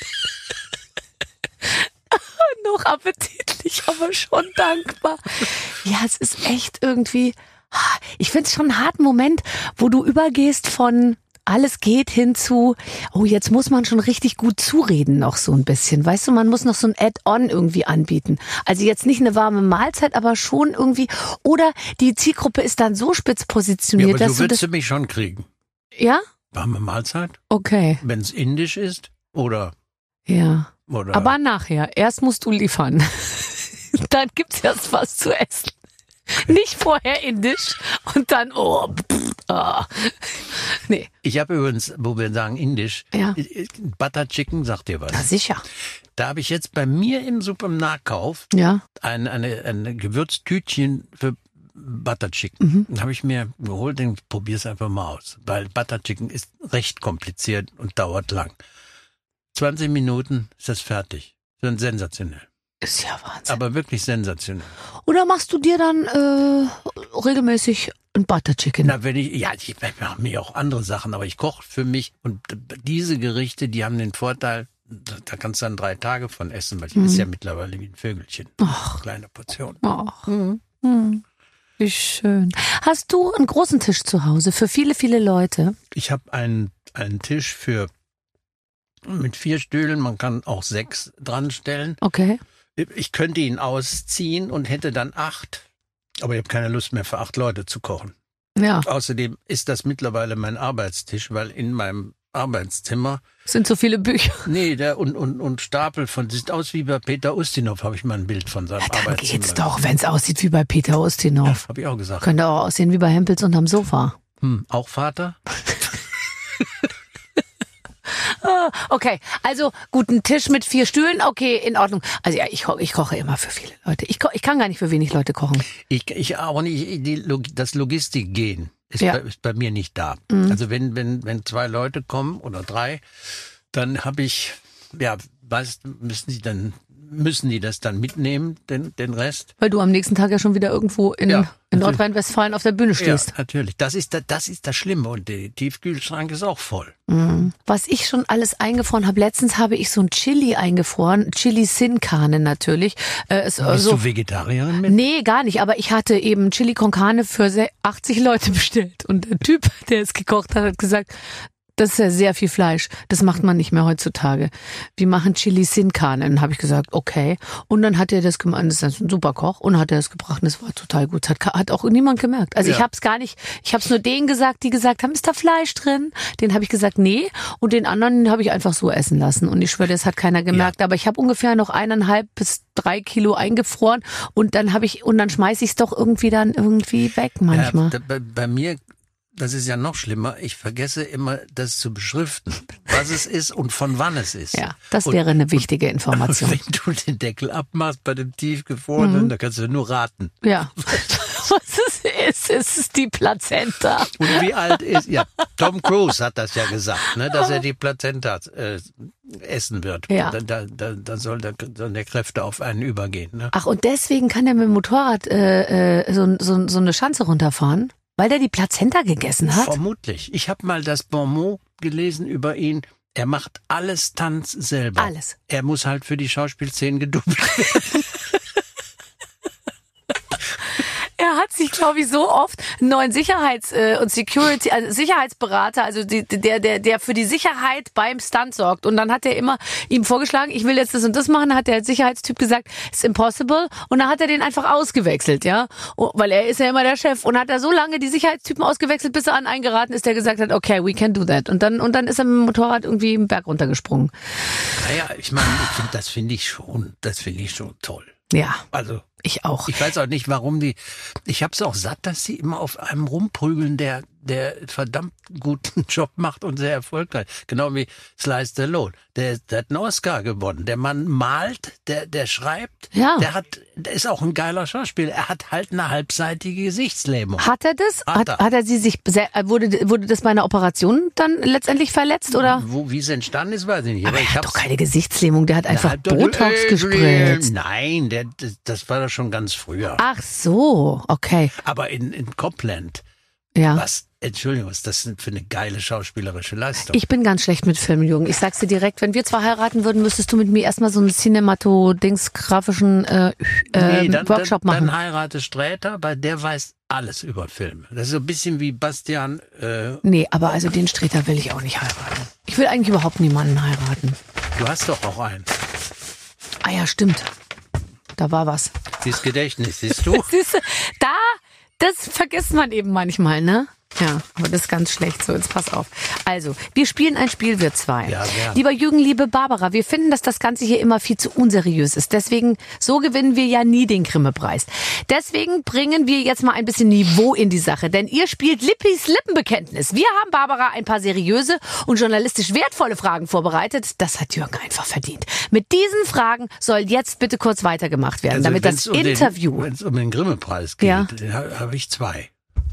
Noch appetitlich, aber schon dankbar. Ja, es ist echt irgendwie, ich finde es schon einen harten Moment, wo du übergehst von alles geht hin zu, oh, jetzt muss man schon richtig gut zureden noch so ein bisschen. Weißt du, man muss noch so ein Add-on irgendwie anbieten. Also jetzt nicht eine warme Mahlzeit, aber schon irgendwie, oder die Zielgruppe ist dann so spitz Ja, positioniert, aber dass so du würdest das, du mich schon kriegen. ja? Warme Mahlzeit, Okay, wenn es indisch ist oder... ja. oder Aber nachher, erst musst du liefern. Dann gibt's erst was zu essen. Nicht vorher indisch und dann, oh, pff, ah. Nee. Ich habe übrigens, wo wir sagen indisch, Ja. Butter Chicken, sagt dir was? Na sicher. Da habe ich jetzt bei mir im Supermarktkauf Ja. ein eine, eine Gewürztütchen für Butter Chicken. Mhm. Habe ich mir geholt und probiere es einfach mal aus. Weil Butter Chicken ist recht kompliziert und dauert lang. zwanzig Minuten ist das fertig. Dann sensationell. Ist ja Wahnsinn. Aber wirklich sensationell. Oder machst du dir dann äh, regelmäßig ein Butter Chicken? Na, wenn ich, ja, ich mache mir auch andere Sachen, aber ich koche für mich und diese Gerichte, die haben den Vorteil, da kannst du dann drei Tage von essen, weil ich Mhm. esse ja mittlerweile wie ein Vögelchen. Ach. Kleine Portion. Ach. Mhm. Wie schön. Hast du einen großen Tisch zu Hause für viele, viele Leute? Ich habe einen, einen Tisch für mit vier Stühlen, man kann auch sechs dran stellen. Okay. Ich könnte ihn ausziehen und hätte dann acht, aber ich habe keine Lust mehr für acht Leute zu kochen. Ja. Außerdem ist das mittlerweile mein Arbeitstisch, weil in meinem Arbeitszimmer, Sind so viele Bücher. nee, der und, und, und Stapel von, sieht aus wie bei Peter Ustinov, habe ich mal ein Bild von seinem Ja, dann Arbeitszimmer. geht's doch, wenn es aussieht wie bei Peter Ustinov. Habe ich auch gesagt. Könnte auch aussehen wie bei Hempels unterm Sofa. Hm, auch Vater? Okay, also gut, ein Tisch mit vier Stühlen, okay, in Ordnung. Also ja, ich, ko- ich koche immer für viele Leute. Ich, ko- ich kann gar nicht für wenig Leute kochen. Ich, ich auch nicht, die, Log- das Logistikgehen ist, Ja. bei, ist bei mir nicht da. Mhm. Also wenn, wenn, wenn zwei Leute kommen oder drei, dann habe ich, ja, weißt, müssen die dann, müssen die das dann mitnehmen, den, den Rest? Weil du am nächsten Tag ja schon wieder irgendwo in, Ja, in natürlich. Nordrhein-Westfalen auf der Bühne stehst. Ja, natürlich. Das ist, das, das ist das Schlimme und der Tiefkühlschrank ist auch voll. Mhm. Was ich schon alles eingefroren habe, letztens habe ich so ein Chili eingefroren, Chili Sin Carne natürlich. Äh, es, Bist also, du Vegetarierin mit? nee, gar nicht, aber ich hatte eben Chili con Carne für se- achtzig Leute bestellt und der Typ, der es gekocht hat, hat gesagt, das ist ja sehr viel Fleisch. Das macht man nicht mehr heutzutage. Wir machen Chili Sin Carne. Dann habe ich gesagt, okay. Und dann hat er das gemacht. Das ist ein super Koch. Und hat er das gebracht. Und das war total gut. Hat, hat auch niemand gemerkt. Also Ja. ich habe es gar nicht. Ich habe es nur denen gesagt, die gesagt haben, ist da Fleisch drin? Den habe ich gesagt, nee. Und den anderen habe ich einfach so essen lassen. Und ich schwöre, das hat keiner gemerkt. Aber ich habe ungefähr noch eineinhalb bis drei Kilo eingefroren. Und dann habe ich und dann schmeiße ich es doch irgendwie dann irgendwie weg manchmal. Ja, da, bei, bei mir, das ist ja noch schlimmer, ich vergesse immer, das zu beschriften, was es ist und von wann es ist. Ja, das Und- wäre eine wichtige Information. Wenn du den Deckel abmachst bei dem tiefgefrorenen, Mhm. da kannst du nur raten. Ja. Was es ist, es ist die Plazenta. Und wie alt ist, ja, Tom Cruise hat das ja gesagt, ne, dass er die Plazenta äh, essen wird. Ja. Da, da, da, da soll der, soll der Kräfte auf einen übergehen. Ne? Ach, und deswegen kann er mit dem Motorrad äh, äh, so, so, so eine Schanze runterfahren? Weil der die Plazenta gegessen hat? Vermutlich. Ich habe mal das Bonmot gelesen über ihn. Er macht alles Tanz selber. Alles. Er muss halt für die Schauspielszenen gedoubelt werden. Er hat sich, glaube ich, so oft einen neuen Sicherheits- äh, und Security, also Sicherheitsberater, also die, der, der, der für die Sicherheit beim Stunt sorgt. Und dann hat er immer ihm vorgeschlagen, ich will jetzt das und das machen. Dann hat der Sicherheitstyp gesagt, it's impossible. Und dann hat er den einfach ausgewechselt, ja. Oh, weil er ist ja immer der Chef. Und hat er so lange die Sicherheitstypen ausgewechselt, bis er an einen geraten ist, der gesagt hat, okay, we can do that. Und dann, und dann ist er mit dem Motorrad irgendwie im Berg runtergesprungen. Naja, ich meine, ich find, das finde ich schon, das finde ich schon toll. Ja, Also, ich auch. ich weiß auch nicht, warum die, ich hab's auch satt, dass sie immer auf einem rumprügeln, der, der verdammt guten Job macht und sehr erfolgreich. Genau wie Sly Stallone. Der, der hat einen Oscar gewonnen. Der Mann malt, der, der schreibt. Ja. Der hat, der ist auch ein geiler Schauspieler. Er hat halt eine halbseitige Gesichtslähmung. Hat er das? Hat Hat, er. hat er sie sich, sehr- wurde, wurde das bei einer Operation dann letztendlich verletzt oder? Wo, wie es entstanden ist, weiß ich nicht. Aber Aber er ich hat hab's doch keine Gesichtslähmung, der hat einfach Halb- doch- Botox Äh, gespritzt. Nein, der, das, das war doch schon ganz früher. Ach so, okay. Aber in, in Copland, Ja. was, Entschuldigung, was ist das denn für eine geile schauspielerische Leistung? Ich bin ganz schlecht mit Filmen, Jürgen. Ich sag's dir direkt, wenn wir zwar heiraten würden, müsstest du mit mir erstmal so einen Cinemato-Dings-grafischen äh, äh, Nee, dann, Workshop dann, machen. Dann heirate Sträter, weil der weiß alles über Filme. Das ist so ein bisschen wie Bastian. Äh, Nee, aber also den Streter will ich auch nicht heiraten. Ich will eigentlich überhaupt niemanden heiraten. du hast doch auch einen. Ah ja, stimmt. Da war was. Dieses Gedächtnis, siehst du? Siehst du, da, das vergisst man eben manchmal, ne? Ja, aber das ist ganz schlecht. So, jetzt pass auf. Also, wir spielen ein Spiel, wir zwei. Ja, gern. Lieber Jürgen, liebe Barbara, wir finden, dass das Ganze hier immer viel zu unseriös ist. Deswegen, so gewinnen wir ja nie den Grimme-Preis. Deswegen bringen wir jetzt mal ein bisschen Niveau in die Sache. Denn ihr spielt Lippis Lippenbekenntnis. Wir haben Barbara ein paar seriöse und journalistisch wertvolle Fragen vorbereitet. Das hat Jürgen einfach verdient. Mit diesen Fragen soll jetzt bitte kurz weitergemacht werden, Also, damit das um Interview... Wenn es um den Grimme-Preis geht, Ja. ha- habe ich zwei.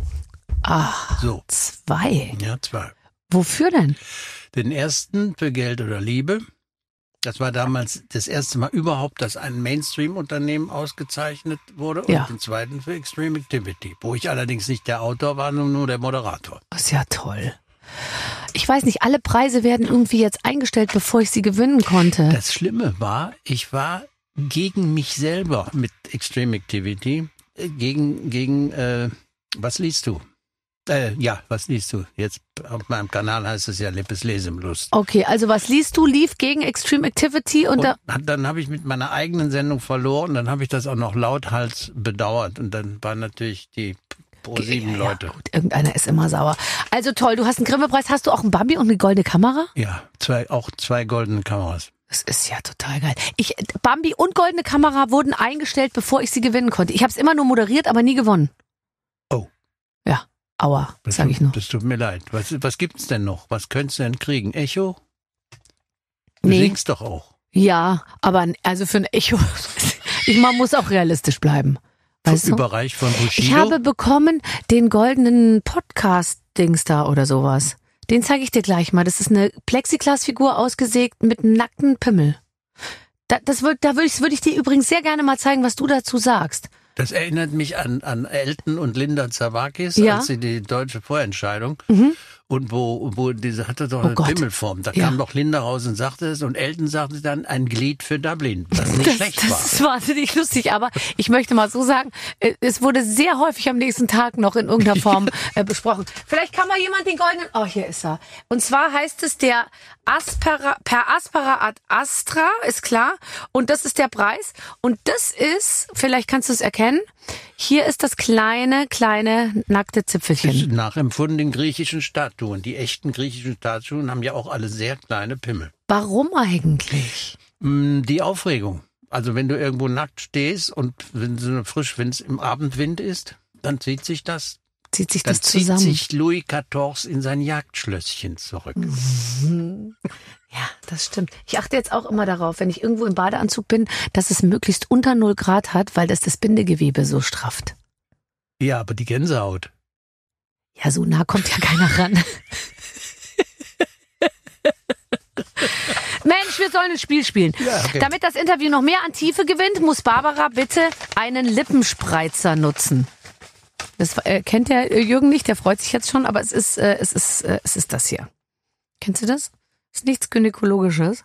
Ah, So, zwei. ja, zwei. Wofür denn? Den ersten für Geld oder Liebe. Das war damals das erste Mal überhaupt, dass ein Mainstream-Unternehmen ausgezeichnet wurde. Und Ja. den zweiten für Extreme Activity, wo ich allerdings nicht der Autor war, sondern nur der Moderator. Das ist ja toll. Ich weiß nicht, alle Preise werden irgendwie jetzt eingestellt, bevor ich sie gewinnen konnte. Das Schlimme war, ich war gegen mich selber mit Extreme Activity, äh, gegen, gegen, äh, was liest du? Äh, ja, was liest du? Jetzt auf meinem Kanal heißt es ja Lippes Leselust. Okay, also was liest du? Lief gegen Extreme Activity und, Und da, dann habe ich mit meiner eigenen Sendung verloren, dann habe ich das auch noch lauthals bedauert und dann waren natürlich die ProSieben Leute. Ja, gut, irgendeiner ist immer sauer. Also toll, du hast einen Grimme-Preis, hast du auch einen Bambi und eine goldene Kamera? Ja, zwei, auch zwei goldene Kameras. Das ist ja total geil. Ich, Bambi und goldene Kamera wurden eingestellt, bevor ich sie gewinnen konnte. Ich habe es immer nur moderiert, aber nie gewonnen. Oh. Ja, aua, Das sag tut, ich nur. Das tut mir leid. Was, was gibt's denn noch? Was könntest du denn kriegen? Echo? Du Nee. singst doch auch. Ja, aber also für ein Echo, ich, man muss auch realistisch bleiben. Weißt du? Überreicht von Bushido? Ich habe bekommen den goldenen Podcast-Dings da oder sowas. Den zeige ich dir gleich mal. Das ist eine Plexiglasfigur ausgesägt mit einem nackten Pimmel. Da, das würd, da würde ich, würd ich dir übrigens sehr gerne mal zeigen, was du dazu sagst. Das erinnert mich an, an Elton und Linda Zerwakis, Ja. als sie die deutsche Vorentscheidung Mhm. und wo, wo diese hatte doch Oh eine Gott. Pimmelform. Da Ja. kam doch Linda raus und sagte es und Elton sagte dann ein Glied für Dublin, was nicht Das, schlecht das war. ist wahnsinnig lustig, aber ich möchte mal so sagen, äh, es wurde sehr häufig am nächsten Tag noch in irgendeiner Form äh, besprochen. Vielleicht kann mal jemand den goldenen... Oh, hier ist er. Und zwar heißt es der Aspera, per Aspera ad Astra, ist klar. Und das ist der Preis. Und das ist, vielleicht kannst du es erkennen, hier ist das kleine, kleine, nackte Zipfelchen. Nachempfunden den griechischen Statuen. Die echten griechischen Statuen haben ja auch alle sehr kleine Pimmel. Warum eigentlich? Mm, Die Aufregung. Also wenn du irgendwo nackt stehst und wenn so eine frisch, wenn es im Abendwind ist, dann zieht sich das, Zieht sich dann das zieht zusammen? sich Louis vierzehn in sein Jagdschlösschen zurück. Ja, das stimmt. Ich achte jetzt auch immer darauf, wenn ich irgendwo im Badeanzug bin, dass es möglichst unter null Grad hat, weil das das Bindegewebe so strafft. Ja, aber die Gänsehaut. Ja, so nah kommt ja keiner ran. Mensch, wir sollen ein Spiel spielen. Ja, okay. Damit das Interview noch mehr an Tiefe gewinnt, muss Barbara bitte einen Lippenspreizer nutzen. Das äh, kennt der äh, Jürgen nicht, der freut sich jetzt schon, aber es ist, äh, es ist, äh, es ist das hier. Kennst du das? Ist nichts Gynäkologisches.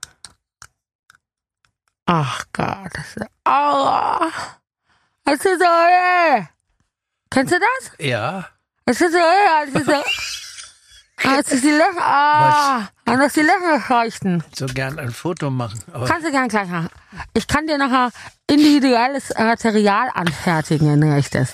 Ach Gott. Das ist, aua. Das ist so, äh. Kennst du das? Ja. Das ist so, äh, das ist so. Das ist die Löcher. Ah, und das ist die Löcherleuchten. So gern ein Foto machen. Aber Kannst du gern gleich machen. Ich kann dir nachher individuelles Material anfertigen, wenn du möchtest.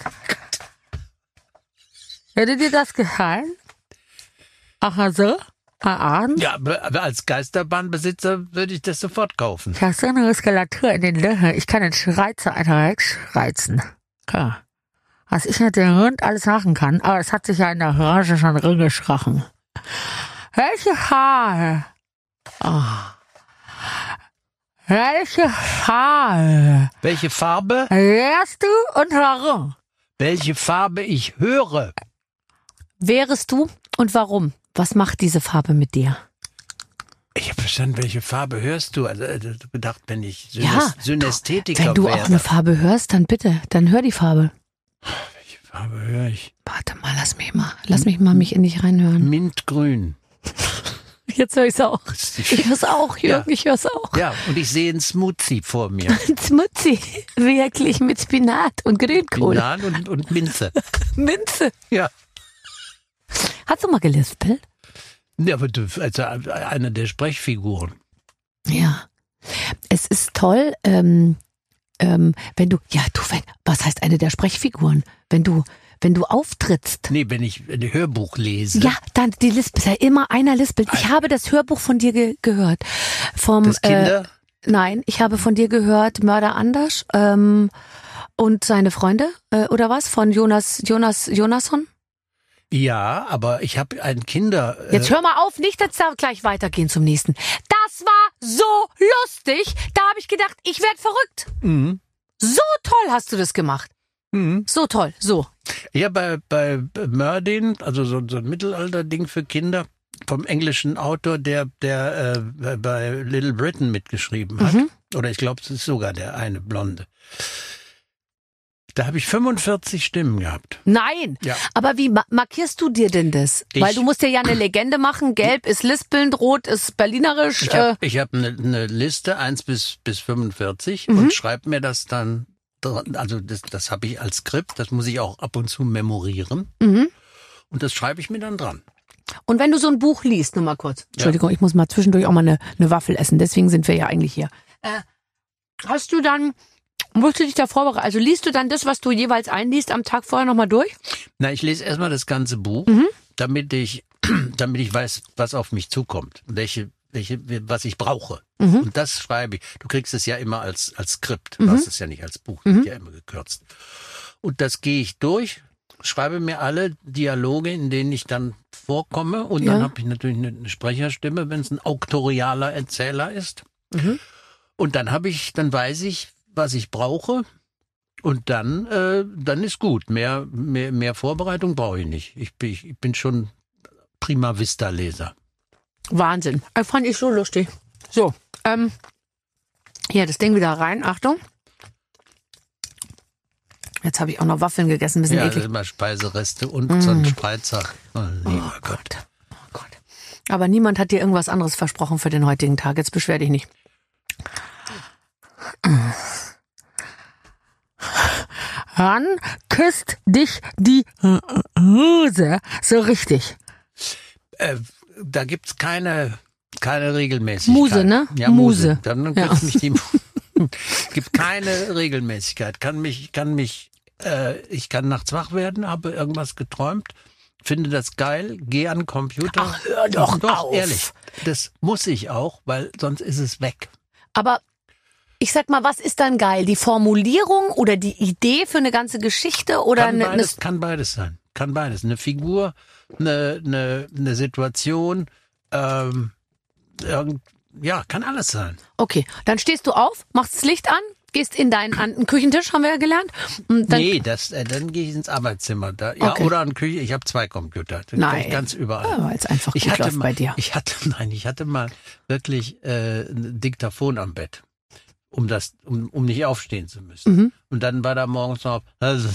Hätte dir das gefallen? Aha, so? Erahnen? ja, aber aber als Geisterbahnbesitzer würde ich das sofort kaufen. Ich habe so eine Muskulatur in den Löchern. Ich kann den Schreizer einfach wegschreizen. Klar. Was ich mit dem Hund alles machen kann, aber es hat sich ja in der Branche schon rumgeschrochen. Welche Farbe? Oh. Welche Farbe Welche Farbe? wärst du und warum? Welche Farbe ich höre? Wärest du und warum? Was macht diese Farbe mit dir? Ich habe verstanden, welche Farbe hörst du? Also, also gedacht, wenn ich Synes Ja, Synästhetiker Wenn du wäre. auch eine Farbe hörst, dann bitte, dann hör die Farbe. Welche Farbe höre ich? Warte mal, lass mich mal, lass mich mal mich in dich reinhören. Mintgrün. Jetzt höre ich's auch. Das ist die Ich hör's auch, Jürgen, Ja. ich hör's auch. Ja, und ich sehe einen Smoothie vor mir. Smoothie, wirklich mit Spinat und Grünkohl. Banan und, und Minze. Minze. Ja. Hast du mal gelispelt? Ja, aber du, also eine der Sprechfiguren. Ja. Es ist toll, ähm, ähm, wenn du, ja, du, wenn, was heißt eine der Sprechfiguren? Wenn du, wenn du auftrittst. Nee, wenn ich ein Hörbuch lese. Ja, dann die lispelt ja immer einer lispelt. Ich habe das Hörbuch von dir ge- gehört. Vom Das Kinder? Äh, nein, ich habe von dir gehört Mörder Anders ähm, und seine Freunde äh, oder was von Jonas Jonas Jonasson. Ja, aber ich habe ein Kinder... Äh, Jetzt hör mal auf, nicht jetzt da gleich weitergehen zum nächsten. Das war so lustig. Da habe ich gedacht, ich werde verrückt. Mhm. So toll hast du das gemacht. Mhm. So toll, so. Ja, bei, bei Murdin, also so, so ein Mittelalter-Ding für Kinder, vom englischen Autor, der, der äh, bei Little Britain mitgeschrieben hat. Mhm. Oder ich glaube, es ist sogar der eine Blonde. Da habe ich fünfundvierzig Stimmen gehabt. Nein, Ja. aber wie ma- markierst du dir denn das? Ich- Weil du musst dir ja eine Legende machen. Gelb ist lispelnd, rot ist berlinerisch. Ich Äh, habe ich hab eine, eine Liste, eins bis, bis fünfundvierzig, und schreibe mir das dann, dran- also das, das habe ich als Skript, das muss ich auch ab und zu memorieren. mhm. Und das schreibe ich mir dann dran. Und wenn du so ein Buch liest, nur mal kurz. Entschuldigung, ich muss mal zwischendurch auch mal eine, eine Waffel essen. Deswegen sind wir ja eigentlich hier. Äh, hast du dann, musst du dich da vorbereiten? Also liest du dann das, was du jeweils einliest, am Tag vorher nochmal durch? Na, ich lese erstmal das ganze Buch, damit ich, damit ich weiß, was auf mich zukommt, welche, welche, was ich brauche. Und das schreibe ich. Du kriegst es ja immer als, als Skript. Du hast es ja nicht als Buch, das wird ja immer gekürzt. Und das gehe ich durch, schreibe mir alle Dialoge, in denen ich dann vorkomme. Und dann Ja. habe ich natürlich eine, eine Sprecherstimme, wenn es ein auktorialer Erzähler ist. Und dann habe ich, dann weiß ich, was ich brauche. Und dann, äh, dann ist gut. Mehr, mehr, mehr Vorbereitung brauche ich nicht. Ich bin, ich bin schon Prima Vista Leser. Wahnsinn. Das fand ich so lustig. So, ähm, hier, das Ding wieder rein. Achtung. Jetzt habe ich auch noch Waffeln gegessen. Ein bisschen Ja, eklig. immer Speisereste und so ein Spreizer. Oh, lieber Gott. Oh Gott. Aber niemand hat dir irgendwas anderes versprochen für den heutigen Tag. Jetzt beschwer dich nicht. Dann küsst dich die Hose so richtig. Äh, da gibt's keine, keine Regelmäßigkeit. Muse, ne? Ja, Muse. Muse. Dann Ja. küsst mich die gibt keine Regelmäßigkeit. Kann mich, kann mich, äh, ich kann nachts wach werden, habe irgendwas geträumt, finde das geil, gehe an den Computer. Ach, hör doch auf. Ehrlich, das muss ich auch, weil sonst ist es weg. Aber ich sag mal, was ist dann geil? Die Formulierung oder die Idee für eine ganze Geschichte oder Kann eine, eine beides, kann beides sein. Kann beides. Eine Figur, eine, eine, eine Situation, ähm, irgend, ja, kann alles sein. Okay, dann stehst du auf, machst das Licht an, gehst in deinen an den Küchentisch, haben wir ja gelernt. Und dann, Nee, das, äh, dann gehe ich ins Arbeitszimmer. Da, ja, Okay. oder an Küche. Ich habe zwei Computer. Da Nein. kann ich ganz überall. Ja, weil es einfach ich gut hatte läuft mal, bei dir. Ich hatte, nein, ich hatte mal wirklich äh, ein Diktaphon am Bett, um das, um, um nicht aufstehen zu müssen. Mhm. Und dann war da morgens noch.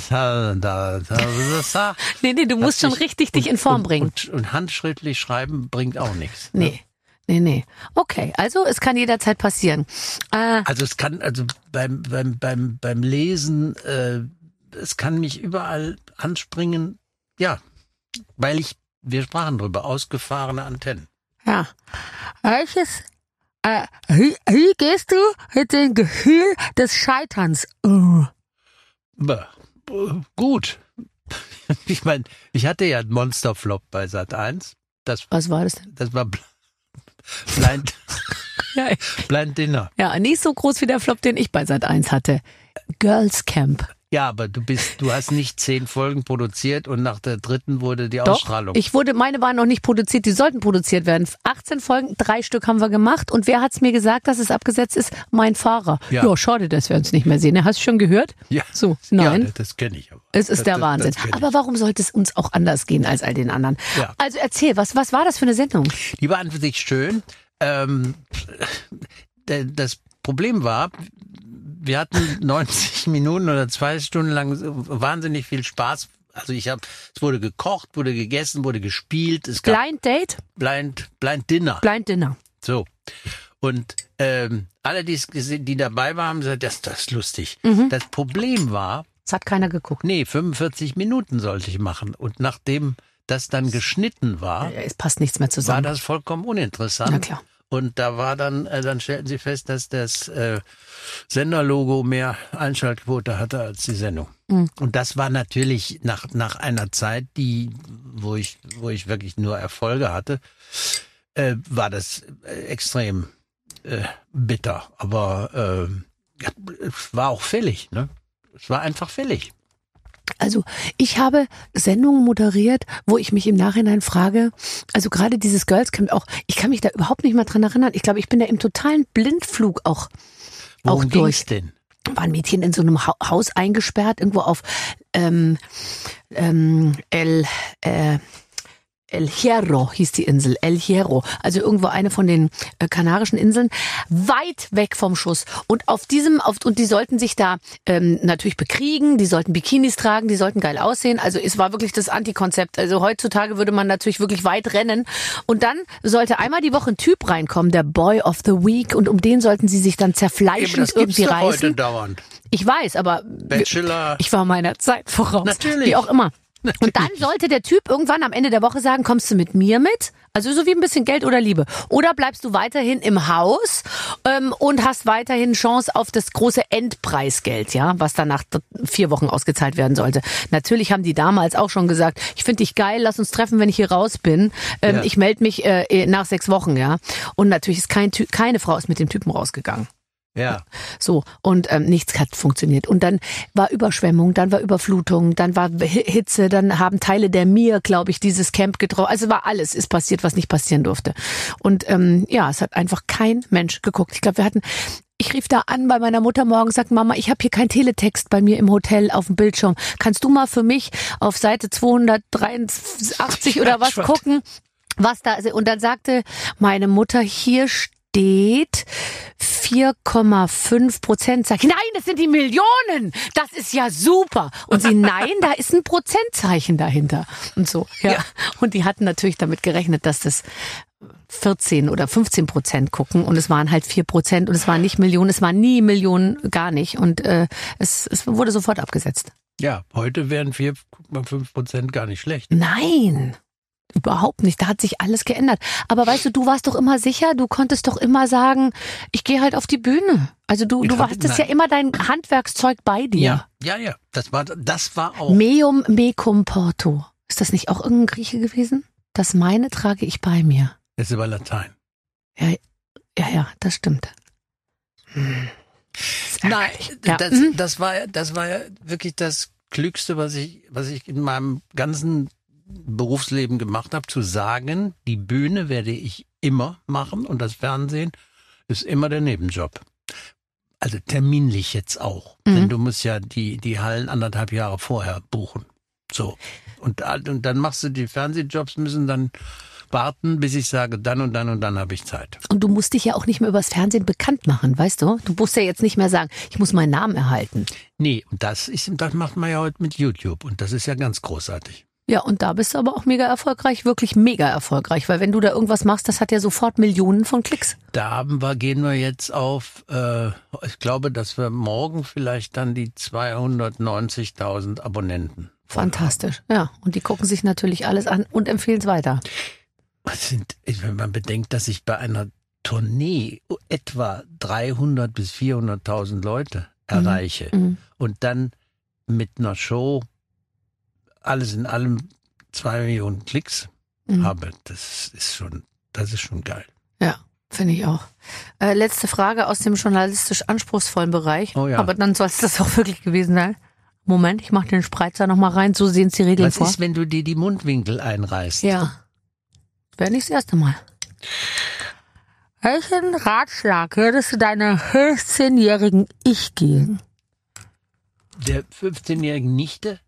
Nee, nee, du musst schon sich- richtig dich in Form und, bringen. Und, und handschriftlich schreiben bringt auch nichts. Nee, nee, nee. Okay, also es kann jederzeit passieren. Äh, Also es kann, also beim, beim, beim, beim Lesen, äh, es kann mich überall anspringen, ja, weil ich, wir sprachen drüber, ausgefahrene Antennen. ja. Welches, äh, wie, wie gehst du mit dem Gefühl des Scheiterns um? Bah, äh, gut. Ich meine, ich hatte ja einen Monsterflop bei Sat eins. Das, Was war das denn? das war Bl- Blind, Ja, Blind Dinner. ja, nicht so groß wie der Flop, den ich bei Sat eins hatte. Girls Camp. Ja, aber du bist, du hast nicht zehn Folgen produziert und nach der dritten wurde die Doch, Ausstrahlung. ich wurde, meine waren noch nicht produziert, die sollten produziert werden. achtzehn Folgen, drei Stück haben wir gemacht. Und wer hat's mir gesagt, dass es abgesetzt ist? Mein Fahrer. Ja, Ja. schade, dass wir uns nicht mehr sehen. Hast du schon gehört? ja, So, nein. Ja, das kenne ich aber. Es ist das, der das, Wahnsinn. das kenn ich. Aber warum sollte es uns auch anders gehen als all den anderen? Ja. Also erzähl, was, was war das für eine Sendung? Die war an für sich schön. Ähm, d- das Problem war, wir hatten neunzig Minuten oder zwei Stunden lang wahnsinnig viel Spaß. Also ich habe, es wurde gekocht, wurde gegessen, wurde gespielt. Es gab Blind Date? Blind, Blind Dinner. Blind Dinner. So. Und ähm, alle, die es gesehen, die dabei waren, haben gesagt, das, das ist lustig. Mhm. Das Problem war, Das hat keiner geguckt. nee, fünfundvierzig Minuten sollte ich machen. Und nachdem das dann geschnitten war, Ja, es passt nichts mehr war zusammen. das vollkommen uninteressant. Na klar. Und da war dann, äh, dann stellten sie fest, dass das äh, Senderlogo mehr Einschaltquote hatte als die Sendung. Mhm. Und das war natürlich nach nach einer Zeit, die, wo ich, wo ich wirklich nur Erfolge hatte, äh, war das äh, extrem äh, bitter. Aber äh, ja, es war auch fällig, ne? Es war einfach fällig. Also ich habe Sendungen moderiert, wo ich mich im Nachhinein frage, also gerade dieses Girls Camp auch, ich kann mich da überhaupt nicht mehr dran erinnern. Ich glaube, ich bin da im totalen Blindflug auch, auch Worum durch. ging's denn? War ein Mädchen in so einem ha- Haus eingesperrt, irgendwo auf ähm, ähm, El... Äh, El Hierro hieß die Insel, El Hierro, also irgendwo eine von den äh, Kanarischen Inseln, weit weg vom Schuss. Und auf diesem, auf, und die sollten sich da ähm, natürlich bekriegen, die sollten Bikinis tragen, die sollten geil aussehen. Also es war wirklich das Antikonzept. Also heutzutage würde man natürlich wirklich weit rennen. Und dann sollte einmal die Woche ein Typ reinkommen, der Boy of the Week, und um den sollten sie sich dann zerfleischend das gibt's irgendwie doch reißen. heute dauernd. Ich weiß, aber Bachelor. ich war meiner Zeit voraus. Natürlich. Wie auch immer. Und dann sollte der Typ irgendwann am Ende der Woche sagen, kommst du mit mir mit? Also so wie ein bisschen Geld oder Liebe. Oder bleibst du weiterhin im Haus ähm, und hast weiterhin Chance auf das große Endpreisgeld, ja, was dann nach vier Wochen ausgezahlt werden sollte. Natürlich haben die damals auch schon gesagt, ich finde dich geil, lass uns treffen, wenn ich hier raus bin. Ähm, Ja. Ich melde mich äh, nach sechs Wochen, ja. Und natürlich ist kein Ty- keine Frau ist mit dem Typen rausgegangen. Ja. So, und ähm, nichts hat funktioniert. Und dann war Überschwemmung, dann war Überflutung, dann war Hi- Hitze, dann haben Teile der Mir, glaube ich, dieses Camp getroffen. Also war alles, ist passiert, was nicht passieren durfte. Und ähm, ja, es hat einfach kein Mensch geguckt. Ich glaube, wir hatten... Ich rief da an bei meiner Mutter morgens, sag, Mama, ich habe hier keinen Teletext bei mir im Hotel auf dem Bildschirm. Kannst du mal für mich auf Seite zweihundertdreiundachtzig oder was Quatsch. gucken, was da ist? Und dann sagte meine Mutter, hier steht vier Komma fünf Prozent. Sag ich, nein, das sind die Millionen. Das ist ja super. Und sie, nein, da ist ein Prozentzeichen dahinter. Und so, ja. Ja. Und die hatten natürlich damit gerechnet, dass das vierzehn oder fünfzehn Prozent gucken, und es waren halt vier Prozent und es waren nicht Millionen, es waren nie Millionen, gar nicht, und äh, es, es wurde sofort abgesetzt. Ja, heute wären vier Komma fünf Prozent gar nicht schlecht. Nein, überhaupt nicht, da hat sich alles geändert. Aber weißt du, du warst doch immer sicher, du konntest doch immer sagen, ich gehe halt auf die Bühne. Also du, Ich du hab- hattest nein. ja immer dein Handwerkszeug bei dir. Ja, ja, das war, das war auch. Meum mecum porto. Ist das nicht auch irgendein Grieche gewesen? Das meine trage ich bei mir. Das ist über Latein. Ja, ja, ja, das stimmt. Hm. Das ist Nein, ärgerlich. Ja. das, mhm. das war, ja- das war ja wirklich das Klügste, was ich, was ich in meinem ganzen Berufsleben gemacht habe, zu sagen, die Bühne werde ich immer machen und das Fernsehen ist immer der Nebenjob. Also terminlich jetzt auch. Mhm. Denn du musst ja die, die Hallen anderthalb Jahre vorher buchen. So. Und, und dann machst du die Fernsehjobs, müssen dann warten, bis ich sage, dann und dann und dann habe ich Zeit. Und du musst dich ja auch nicht mehr übers Fernsehen bekannt machen, weißt du? Du musst ja jetzt nicht mehr sagen, ich muss meinen Namen erhalten. Nee, und das ist, das macht man ja heute mit YouTube und das ist ja ganz großartig. Ja, und da bist du aber auch mega erfolgreich, wirklich mega erfolgreich, weil wenn du da irgendwas machst, das hat ja sofort Millionen von Klicks. Da haben wir, gehen wir jetzt auf, äh, ich glaube, dass wir morgen vielleicht dann die zweihundertneunzigtausend Abonnenten. Fantastisch, ja. Und die gucken sich natürlich alles an und empfehlen es weiter. Das sind, wenn man bedenkt, dass ich bei einer Tournee etwa dreihundert bis vierhunderttausend Leute erreiche Mhm. und dann mit einer Show alles in allem zwei Millionen Klicks Mhm. habe, das ist schon, das ist schon geil. Ja, finde ich auch. Äh, letzte Frage aus dem journalistisch anspruchsvollen Bereich. Oh ja. Aber dann soll es das auch wirklich gewesen sein. Moment, ich mache den Spreizer nochmal rein, so sehen es die Regeln Was vor. ist, wenn du dir die Mundwinkel einreißt? Ja, wäre nicht das erste Mal. Welchen Ratschlag würdest du deiner fünfzehnjährigen Ich geben? Der fünfzehnjährigen Nichte?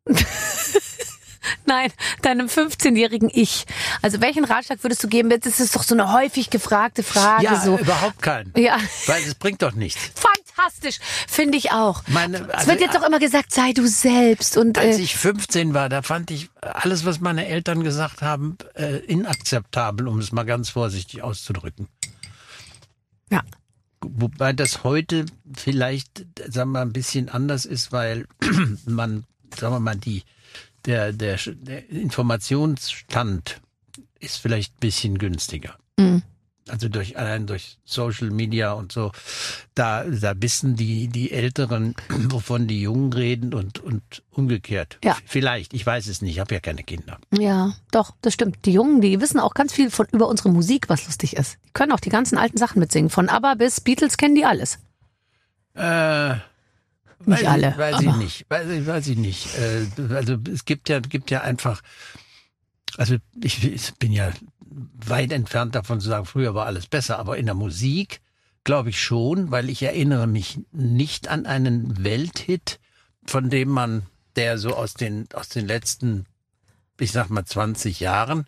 Nein, deinem fünfzehnjährigen Ich. Also welchen Ratschlag würdest du geben? Das ist doch so eine häufig gefragte Frage. Ja, so. überhaupt keinen. Ja, Weil es bringt doch nichts. fantastisch, finde ich auch. Meine, Es also, wird jetzt doch immer gesagt, sei du selbst. Und als äh, ich fünfzehn war, da fand ich alles, was meine Eltern gesagt haben, äh, inakzeptabel, um es mal ganz vorsichtig auszudrücken. ja. Wobei das heute vielleicht, sagen wir mal, ein bisschen anders ist, weil man, sagen wir mal, die, der, der, der Informationsstand ist vielleicht ein bisschen günstiger. Mhm. also durch allein durch Social Media und so, da da wissen die die Älteren, wovon die Jungen reden und und umgekehrt. Ja. Vielleicht, ich weiß es nicht, ich habe ja keine Kinder. Ja, doch, das stimmt. Die Jungen, die wissen auch ganz viel von über unsere Musik, was lustig ist. Die können auch die ganzen alten Sachen mitsingen. Von ABBA bis Beatles kennen die alles. Äh, Nicht weiß alle, Ich, weiß aber- ich nicht. Weiß ich, weiß ich nicht. Äh, also es gibt ja, gibt ja einfach, also ich, ich bin ja weit entfernt davon zu sagen, früher war alles besser, aber in der Musik glaube ich schon, weil ich erinnere mich nicht an einen Welthit, von dem man, der so aus den, aus den letzten, ich sag mal zwanzig Jahren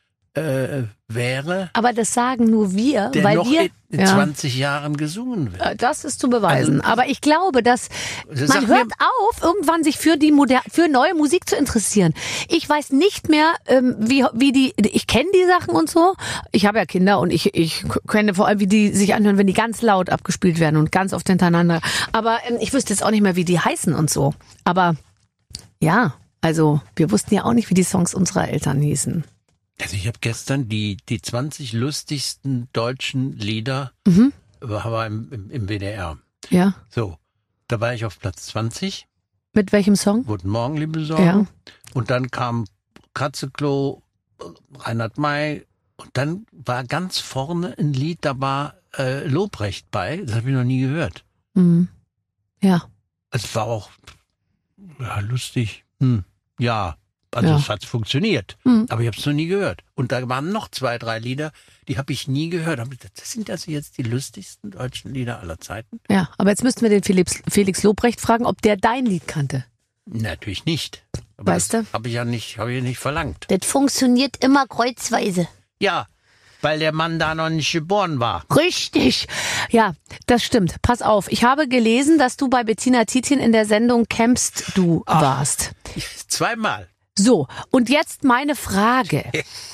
äh, wäre, Aber das sagen nur wir, der weil noch wir... in, in Ja. zwanzig Jahren gesungen wird. Äh, Das ist zu beweisen. Also- Aber ich glaube, dass Also man sag mir- hört auf, irgendwann sich für die moder für neue Musik zu interessieren. Ich weiß nicht mehr, ähm, wie wie die. Ich kenne die Sachen und so. Ich habe ja Kinder und ich ich kenne vor allem, wie die sich anhören, wenn die ganz laut abgespielt werden und ganz oft hintereinander. Aber ähm, ich wüsste jetzt auch nicht mehr, wie die heißen und so. Aber ja, also wir wussten ja auch nicht, wie die Songs unserer Eltern hießen. Also ich habe gestern die die zwanzig lustigsten deutschen Lieder Mhm. war im, im, im W D R. Ja. So, da war ich auf Platz zwanzig. Mit welchem Song? Guten Morgen, liebe Sorgen. Ja. Und dann kam Katzeklo, Reinhard May. Und dann war ganz vorne ein Lied, da war äh, Lobrecht bei. Das habe ich noch nie gehört. Mhm. Ja. Es war auch ja, lustig. Hm. Ja, also Ja. es hat funktioniert. Mhm. Aber ich habe es noch nie gehört. Und da waren noch zwei, drei Lieder, die habe ich nie gehört. Hab ich gedacht, das sind also jetzt die lustigsten deutschen Lieder aller Zeiten? Ja. Aber jetzt müssten wir den Felix, Felix Lobrecht fragen, ob der dein Lied kannte. Natürlich nicht. Aber Weißt das du? habe ich ja nicht, habe ich ja nicht verlangt. Das funktioniert immer kreuzweise. Ja, weil der Mann da noch nicht geboren war. Richtig. Ja, das stimmt. Pass auf. Ich habe gelesen, dass du bei Bettina Tietjen in der Sendung Campst du warst. Zweimal. So, und jetzt meine Frage.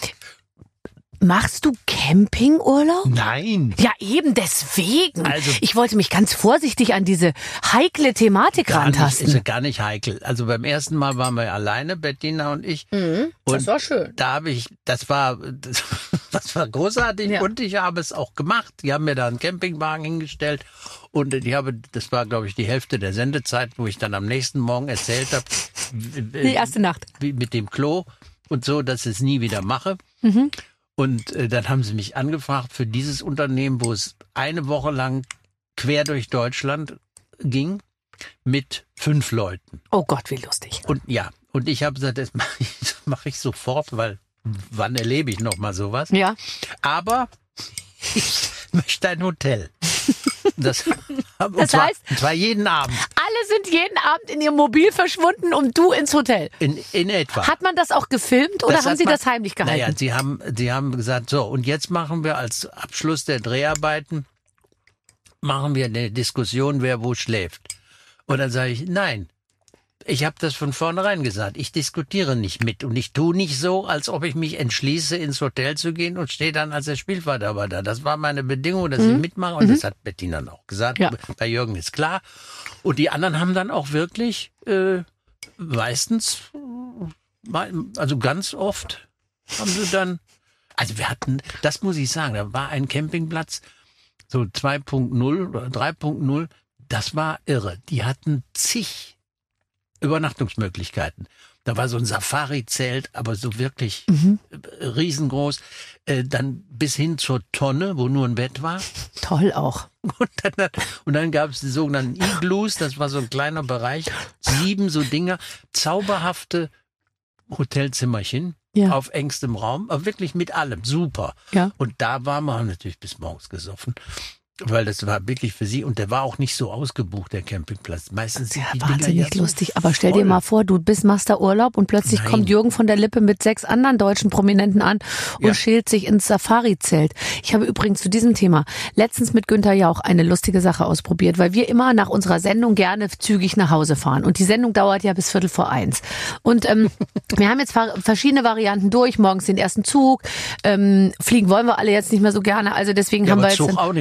Machst du Campingurlaub? Nein. Ja, eben deswegen. Also- ich wollte mich ganz vorsichtig an diese heikle Thematik Gar nicht, ist rantasten. ja gar nicht heikel. Also beim ersten Mal waren wir alleine, Bettina und ich. Mhm, das Und war schön. Da habe ich, das war, das, das war großartig Ja. und ich habe es auch gemacht. Die haben mir da einen Campingwagen hingestellt und ich habe, das war glaube ich die Hälfte der Sendezeit, wo ich dann am nächsten Morgen erzählt habe, Die erste Nacht. wie mit dem Klo und so, dass ich es nie wieder mache. Mhm. Und äh, dann haben sie mich angefragt für dieses Unternehmen, wo es eine Woche lang quer durch Deutschland ging mit fünf Leuten. Oh Gott, wie lustig. Und ja, und ich habe gesagt, das mache ich, das mach ich sofort, weil wann erlebe ich noch mal sowas? Ja. Aber ich möchte ein Hotel. Das, und Das zwar, heißt- und zwar jeden Abend Alle sind jeden Abend in ihrem Mobil verschwunden und du ins Hotel. in, in etwa. Hat man das auch gefilmt oder Das haben hat Sie man- das heimlich gehalten? Naja, sie haben, sie haben gesagt, so, und jetzt machen wir als Abschluss der Dreharbeiten, machen wir eine Diskussion, wer wo schläft. Und dann sage ich, nein, ich habe das von vornherein gesagt. Ich diskutiere nicht mit und ich tue nicht so, als ob ich mich entschließe, ins Hotel zu gehen und stehe dann als der Spielverderber da. Das war meine Bedingung, dass ich mitmache und das hat Bettina dann auch gesagt. Ja. Bei Jürgen ist klar. Und die anderen haben dann auch wirklich äh, meistens, äh, also ganz oft haben sie dann, also wir hatten, das muss ich sagen, da war ein Campingplatz, so zwei Punkt null oder drei Punkt null, das war irre. Die hatten zig Übernachtungsmöglichkeiten. Da war so ein Safari-Zelt, aber so wirklich Mhm. äh, riesengroß. Äh, dann bis hin zur Tonne, wo nur ein Bett war. Toll auch. Und dann, und dann gab es die sogenannten Igloos, das war so ein kleiner Bereich. Sieben so Dinger, zauberhafte Hotelzimmerchen Ja. auf engstem Raum, aber wirklich mit allem, super. Ja. Und da waren wir, haben natürlich bis morgens gesoffen, weil das war wirklich für sie, und der war auch nicht so ausgebucht, der Campingplatz. Meistens sind Ja, die Dinger wahnsinnig ja so lustig. Aber stell dir voll. mal vor, du bist, machst da Urlaub und plötzlich Nein. kommt Jürgen von der Lippe mit sechs anderen deutschen Prominenten an und Ja. schält sich ins Safari-Zelt. Ich habe übrigens zu diesem Thema letztens mit Günther Jauch eine lustige Sache ausprobiert, weil wir immer nach unserer Sendung gerne zügig nach Hause fahren. Und die Sendung dauert ja bis Viertel vor eins. Und ähm, wir haben jetzt fa- verschiedene Varianten durch. Morgens den ersten Zug. Ähm, fliegen wollen wir alle jetzt nicht mehr so gerne. Also deswegen Ja, haben wir aber jetzt... Zug auch nicht mehr.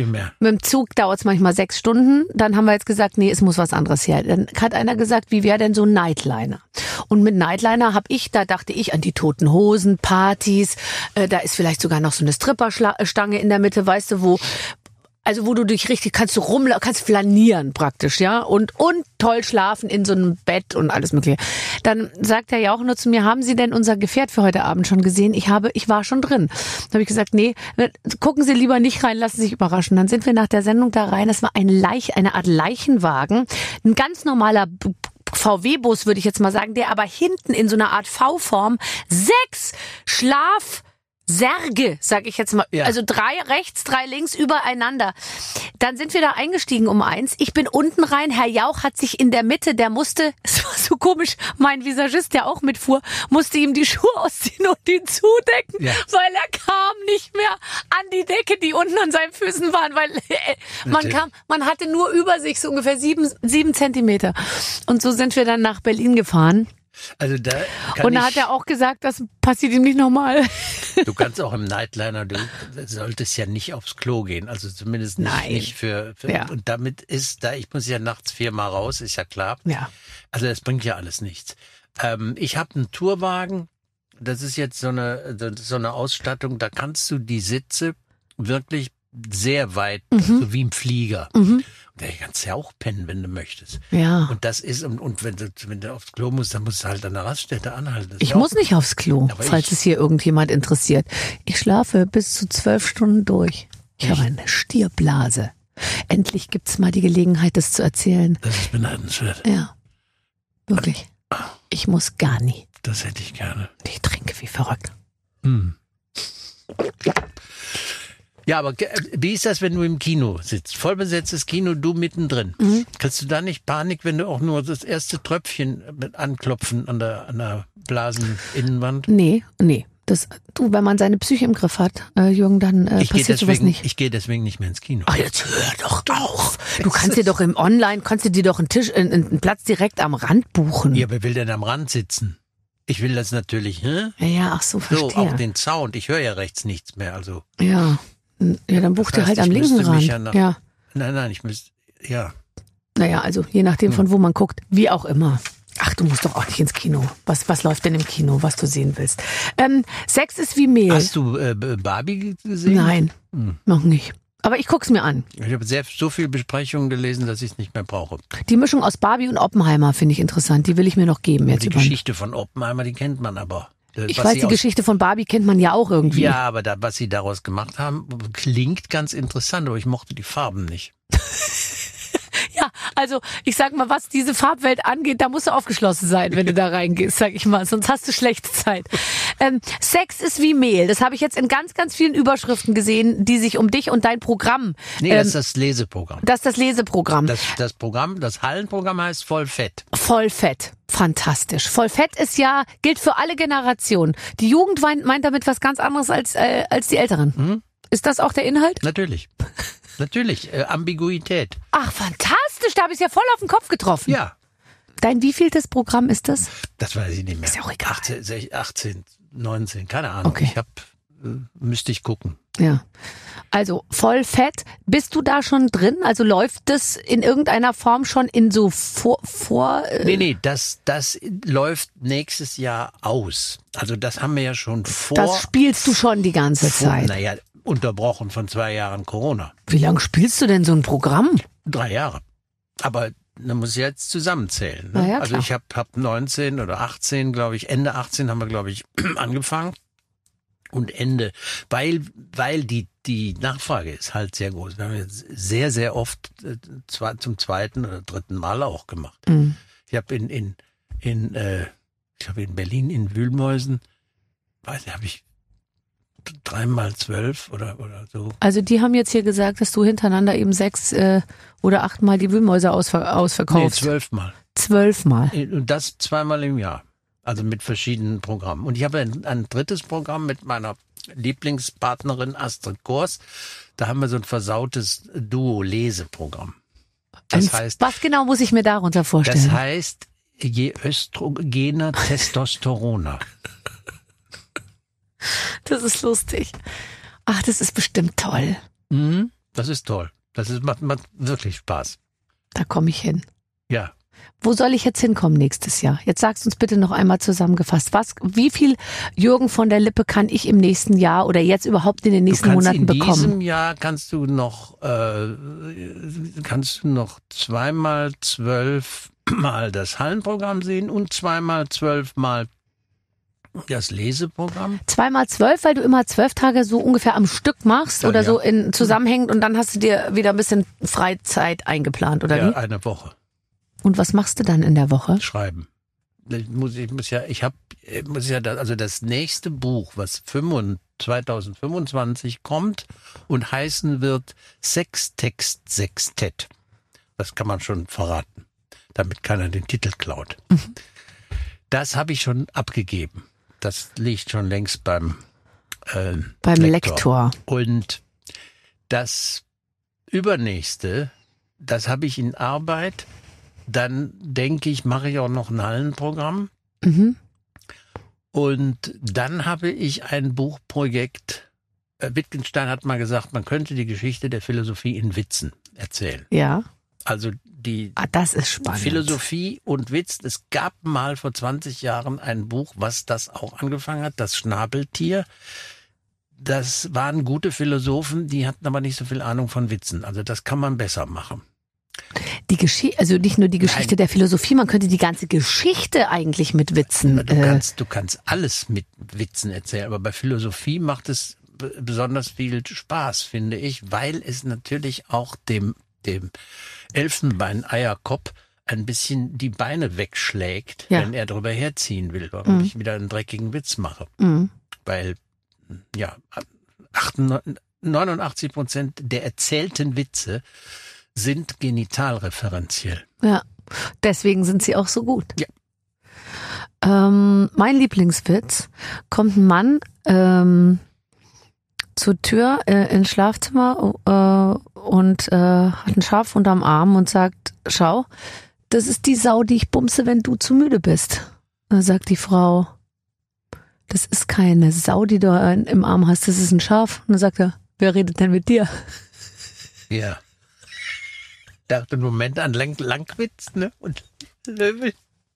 Mit dem Zug dauert es manchmal sechs Stunden. Dann haben wir jetzt gesagt, nee, es muss was anderes her. Dann hat einer gesagt, wie wäre denn so ein Nightliner? Und mit Nightliner habe ich, da dachte ich an die Toten Hosen, Partys. Äh, da ist vielleicht sogar noch so eine Stripperstange in der Mitte, weißt du, wo... Also wo du dich richtig, kannst du rum, kannst flanieren praktisch, ja, und und toll schlafen in so einem Bett und alles mögliche. Dann sagt der Jauch nur zu mir, haben Sie denn unser Gefährt für heute Abend schon gesehen? Ich habe, ich war schon drin. Dann habe ich gesagt, nee, gucken Sie lieber nicht rein, lassen Sie sich überraschen. Dann sind wir nach der Sendung da rein. Das war ein Leich, eine Art Leichenwagen, ein ganz normaler V W-Bus, würde ich jetzt mal sagen, der aber hinten in so einer Art V-Form sechs Schlaf Särge, sag ich jetzt mal. Ja. Also drei rechts, drei links übereinander. Dann sind wir da eingestiegen um eins. Ich bin unten rein. Herr Jauch hat sich in der Mitte, der musste, es war so komisch, mein Visagist, der auch mitfuhr, musste ihm die Schuhe ausziehen und ihn zudecken, ja. weil er kam nicht mehr an die Decke, die unten an seinen Füßen waren, weil äh, man kam, man hatte nur über sich so ungefähr sieben, sieben Zentimeter. Und so sind wir dann nach Berlin gefahren. Also da kann und da hat er auch gesagt, das passiert ihm nicht nochmal. Du kannst auch im Nightliner, du solltest ja nicht aufs Klo gehen, also zumindest nicht, Nein. nicht für, für ja. und damit ist da, ich muss ja nachts viermal raus, ist ja klar. Ja. Also das bringt ja alles nichts. Ähm, ich habe einen Tourwagen, das ist jetzt so eine so eine Ausstattung, da kannst du die Sitze wirklich sehr weit, mhm. so wie im Flieger. Mhm. Da kannst du ja auch pennen, wenn du möchtest. Ja. Und das ist, und, und wenn du, wenn du aufs Klo musst, dann musst du halt an der Raststätte anhalten. Ich muss nicht aufs Klo, aber falls ich, es hier irgendjemand interessiert. Ich schlafe bis zu zwölf Stunden durch. Ich echt? habe eine Stierblase. Endlich gibt's mal die Gelegenheit, das zu erzählen. Das ist beneidenswert. Ja. Wirklich. Ich muss gar nie. Das hätte ich gerne. Ich trinke wie verrückt. Hm. Ja, aber wie ist das, wenn du im Kino sitzt? Vollbesetztes Kino, du mittendrin. Mhm. Kriegst du da nicht Panik, wenn du auch nur das erste Tröpfchen mit anklopfen an der, an der Blaseninnenwand? Nee, nee. Das, du, wenn man seine Psyche im Griff hat, äh, Jürgen, dann äh, ich passiert deswegen, sowas nicht. Ich gehe deswegen nicht mehr ins Kino. Ach, jetzt hör doch auf. Du kannst dir doch im Online, kannst du dir doch einen Tisch, einen, einen Platz direkt am Rand buchen. Ja, wer will denn am Rand sitzen? Ich will das natürlich, hä? Ja, ja, ach so, verstehe. So, auch den Sound. Ich höre ja rechts nichts mehr, also. Ja. Ja, dann bucht das heißt, ihr halt am linken Rand. Ja, nach, ja. Nein, nein, ich müsste, ja. Naja, also je nachdem, von wo man guckt, wie auch immer. Ach, du musst doch auch nicht ins Kino. Was, was läuft denn im Kino, was du sehen willst? Ähm, Sex ist wie Mehl. Hast du äh, Barbie gesehen? Nein, hm. noch nicht. Aber ich guck's mir an. Ich habe sehr so viele Besprechungen gelesen, dass ich es nicht mehr brauche. Die Mischung aus Barbie und Oppenheimer finde ich interessant. Die will ich mir noch geben. Jetzt die Geschichte von Oppenheimer, die kennt man aber. Ich weiß, die Geschichte von Barbie kennt man ja auch irgendwie. Ja, aber da, was sie daraus gemacht haben, klingt ganz interessant, aber ich mochte die Farben nicht. Ja, also ich sag mal, was diese Farbwelt angeht, da musst du aufgeschlossen sein, wenn du da reingehst, sag ich mal, sonst hast du schlechte Zeit. Ähm, Sex ist wie Mehl, das habe ich jetzt in ganz, ganz vielen Überschriften gesehen, die sich um dich und dein Programm... Nee, ähm, das ist das Leseprogramm. Das ist das Leseprogramm. Das, das Programm, das Hallenprogramm heißt Vollfett. Vollfett. Fantastisch. Vollfett ist ja, gilt für alle Generationen. Die Jugend meint damit was ganz anderes als, äh, als die Älteren. Mhm. Ist das auch der Inhalt? Natürlich. Natürlich. Äh, Ambiguität. Ach, fantastisch. Da habe ich es ja voll auf den Kopf getroffen. Ja. Dein wievieltes Programm ist das? Das weiß ich nicht mehr. Ist ja auch egal. achtzehn, achtzehn, neunzehn, keine Ahnung. Okay. Ich hab, äh, müsste ich gucken. Ja. Also Vollfett. Bist du da schon drin? Also läuft das in irgendeiner Form schon in so vor... vor äh nee, nee, das, das läuft nächstes Jahr aus. Also das haben wir ja schon vor... Das spielst du schon die ganze vor, Zeit? Naja, unterbrochen von zwei Jahren Corona. Wie lange spielst du denn so ein Programm? Drei Jahre. Aber man muss jetzt zusammenzählen. Ne? Ja, also ich habe hab neunzehn oder achtzehn, glaube ich, Ende achtzehn haben wir, glaube ich, angefangen. Und Ende, weil weil die die Nachfrage ist halt sehr groß. Wir haben jetzt sehr, sehr oft äh, zwar zum zweiten oder dritten Mal auch gemacht. Mhm. Ich habe in, in, in, äh, ich habe in Berlin in Wühlmäusen, weiß nicht, habe ich dreimal zwölf oder, oder so. Also die haben jetzt hier gesagt, dass du hintereinander eben sechs äh, oder achtmal die Wühlmäuse ausver- ausverkaufst. Nee, zwölfmal. Zwölfmal. Und das zweimal im Jahr. Also mit verschiedenen Programmen. Und ich habe ein, ein drittes Programm mit meiner Lieblingspartnerin Astrid Gors. Da haben wir so ein versautes Duo-Leseprogramm. Das ein, heißt, was genau muss ich mir darunter vorstellen? Das heißt, je östrogener, Testosteroner. Das ist lustig. Ach, das ist bestimmt toll. Mhm, das ist toll. Das ist, macht, macht wirklich Spaß. Da komme ich hin. Ja. Wo soll ich jetzt hinkommen nächstes Jahr? Jetzt sagst uns bitte noch einmal zusammengefasst. Was, wie viel Jürgen von der Lippe kann ich im nächsten Jahr oder jetzt überhaupt in den nächsten du kannst Monaten in bekommen? In diesem Jahr kannst du noch, äh, kannst du noch zweimal zwölf Mal das Hallenprogramm sehen und zweimal zwölf Mal das Leseprogramm. Zweimal zwölf, weil du immer zwölf Tage so ungefähr am Stück machst Ja, oder ja. so in zusammenhängend und dann hast du dir wieder ein bisschen Freizeit eingeplant, oder Ja, wie? eine Woche. Und was machst du dann in der Woche? Schreiben. Ich muss, ich muss ja, ich habe, muss ja, also das nächste Buch, was zwanzig fünfundzwanzig kommt und heißen wird Sextext Sextett. Das kann man schon verraten, damit keiner den Titel klaut. Mhm. Das habe ich schon abgegeben. Das liegt schon längst beim äh, beim Lektor. Lektor. Und das übernächste, das habe ich in Arbeit. Dann denke ich, mache ich auch noch ein Hallenprogramm. Mhm. Und dann habe ich ein Buchprojekt. Äh, Wittgenstein hat mal gesagt, man könnte die Geschichte der Philosophie in Witzen erzählen. Ja. Also die Ah, das ist spannend. Philosophie und Witz. Es gab mal vor zwanzig Jahren ein Buch, was das auch angefangen hat, das Schnabeltier. Das waren gute Philosophen, die hatten aber nicht so viel Ahnung von Witzen. Also das kann man besser machen. Die Geschichte, also nicht nur die Geschichte Nein. der Philosophie, man könnte die ganze Geschichte eigentlich mit Witzen. Du äh, kannst, du kannst alles mit Witzen erzählen, aber bei Philosophie macht es b- besonders viel Spaß, finde ich, weil es natürlich auch dem, dem Elfenbein-Eierkopf ein bisschen die Beine wegschlägt, Ja. wenn er drüber herziehen will, warum Mhm. ich wieder einen dreckigen Witz mache. mhm. Weil, ja, achtundneunzig, neunundachtzig Prozent der erzählten Witze sind genitalreferenziell. Ja, deswegen sind sie auch so gut. Ja. Ähm, mein Lieblingswitz: Kommt ein Mann ähm, zur Tür äh, ins Schlafzimmer äh, und äh, hat ein Schaf unterm Arm und sagt: Schau, das ist die Sau, die ich bumse, wenn du zu müde bist. Dann sagt die Frau: Das ist keine Sau, die du im Arm hast, das ist ein Schaf. Und dann sagt er: Wer redet denn mit dir? Ja. Dachte einen Moment an Lang Langwitz, ne? Und Löwe.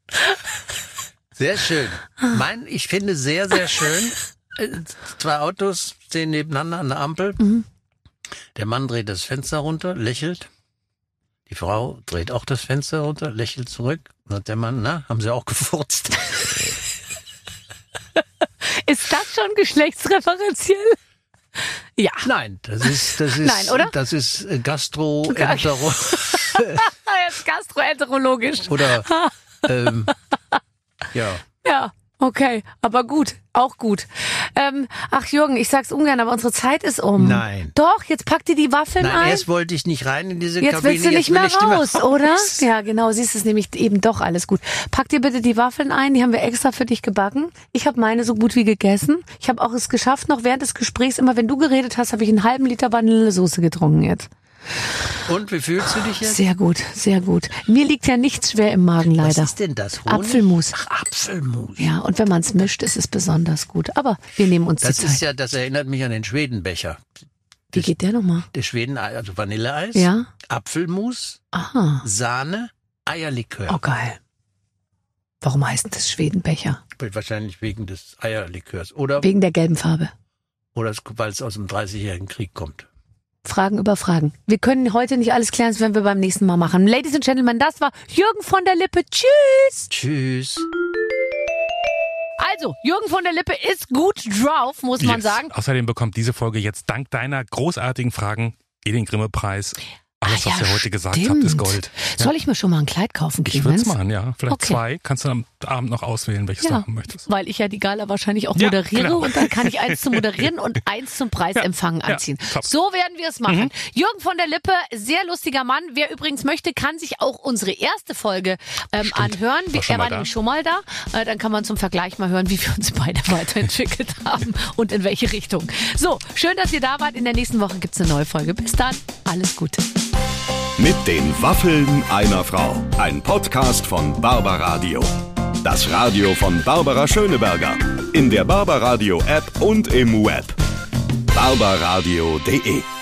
Sehr schön. Mein, ich finde sehr, sehr schön. äh, Zwei Autos stehen nebeneinander an der Ampel. Mhm. Der Mann dreht das Fenster runter, lächelt. Die Frau dreht auch das Fenster runter, lächelt zurück. Und sagt der Mann, na, haben sie auch gefurzt? Ist das schon geschlechtsreferenziell? Ja. Nein, das ist, das ist, Nein, oder? das ist äh, Gastroentero Jetzt gastroenterologisch. oder, ähm, ja. Ja, okay, aber gut, auch gut. Ähm, ach Jürgen, ich sag's ungern, aber unsere Zeit ist um. Nein. Doch, jetzt pack dir die Waffeln Nein, ein. erst wollte ich nicht rein in diese Jetzt Kabine. willst du nicht will mehr ich nicht raus, oder? Ja, genau, siehst du es nämlich eben doch alles gut. Pack dir bitte die Waffeln ein, die haben wir extra für dich gebacken. Ich habe meine so gut wie gegessen. Ich habe auch es geschafft, noch während des Gesprächs, immer wenn du geredet hast, habe ich einen halben Liter Vanillesoße getrunken jetzt. Und wie fühlst du dich jetzt? Sehr gut, sehr gut. Mir liegt ja nichts schwer im Magen leider. Was ist denn das? Honig? Apfelmus. Ach, Apfelmus. Ja, und wenn man es mischt, ist es besonders gut. Aber wir nehmen uns Das die ist Zeit. ja, das erinnert mich an den Schwedenbecher. Wie geht der nochmal? Der Schweden, also Vanilleeis, Ja. Apfelmus, Aha. Sahne, Eierlikör. Oh, geil. Warum heißt das Schwedenbecher? Wahrscheinlich wegen des Eierlikörs. Oder, Wegen der gelben Farbe. oder es- weil es aus dem dreißigjährigen Krieg kommt. Fragen über Fragen. Wir können heute nicht alles klären, das werden wir beim nächsten Mal machen. Ladies and Gentlemen, das war Jürgen von der Lippe. Tschüss. Tschüss. Also, Jürgen von der Lippe ist gut drauf, muss man Yes. sagen. Außerdem bekommt diese Folge jetzt dank deiner großartigen Fragen eh den Grimme-Preis. Alles, Ah, was ja, ihr heute gesagt stimmt. habt, ist Gold. Soll ich mir schon mal ein Kleid kaufen, Ich würde Clemens? es machen, ja. Vielleicht Okay. zwei. Kannst du am Abend noch auswählen, welches Ja. du haben möchtest. Weil ich ja die Gala wahrscheinlich auch Ja, moderiere genau. und dann kann ich eins zum Moderieren und eins zum Preisempfangen Ja, anziehen. top. So werden wir es machen. Jürgen von der Lippe, sehr lustiger Mann. Wer übrigens möchte, kann sich auch unsere erste Folge ähm, anhören. War schon er mal war da. nämlich schon mal da. Äh, dann kann man zum Vergleich mal hören, wie wir uns beide weiterentwickelt haben und in welche Richtung. So, schön, dass ihr da wart. In der nächsten Woche gibt's eine neue Folge. Bis dann. Alles Gute. Mit den Waffeln einer Frau. Ein Podcast von Barbaradio. Das Radio von Barbara Schöneberger. In der Barbaradio App und im Web. barbaradio punkt de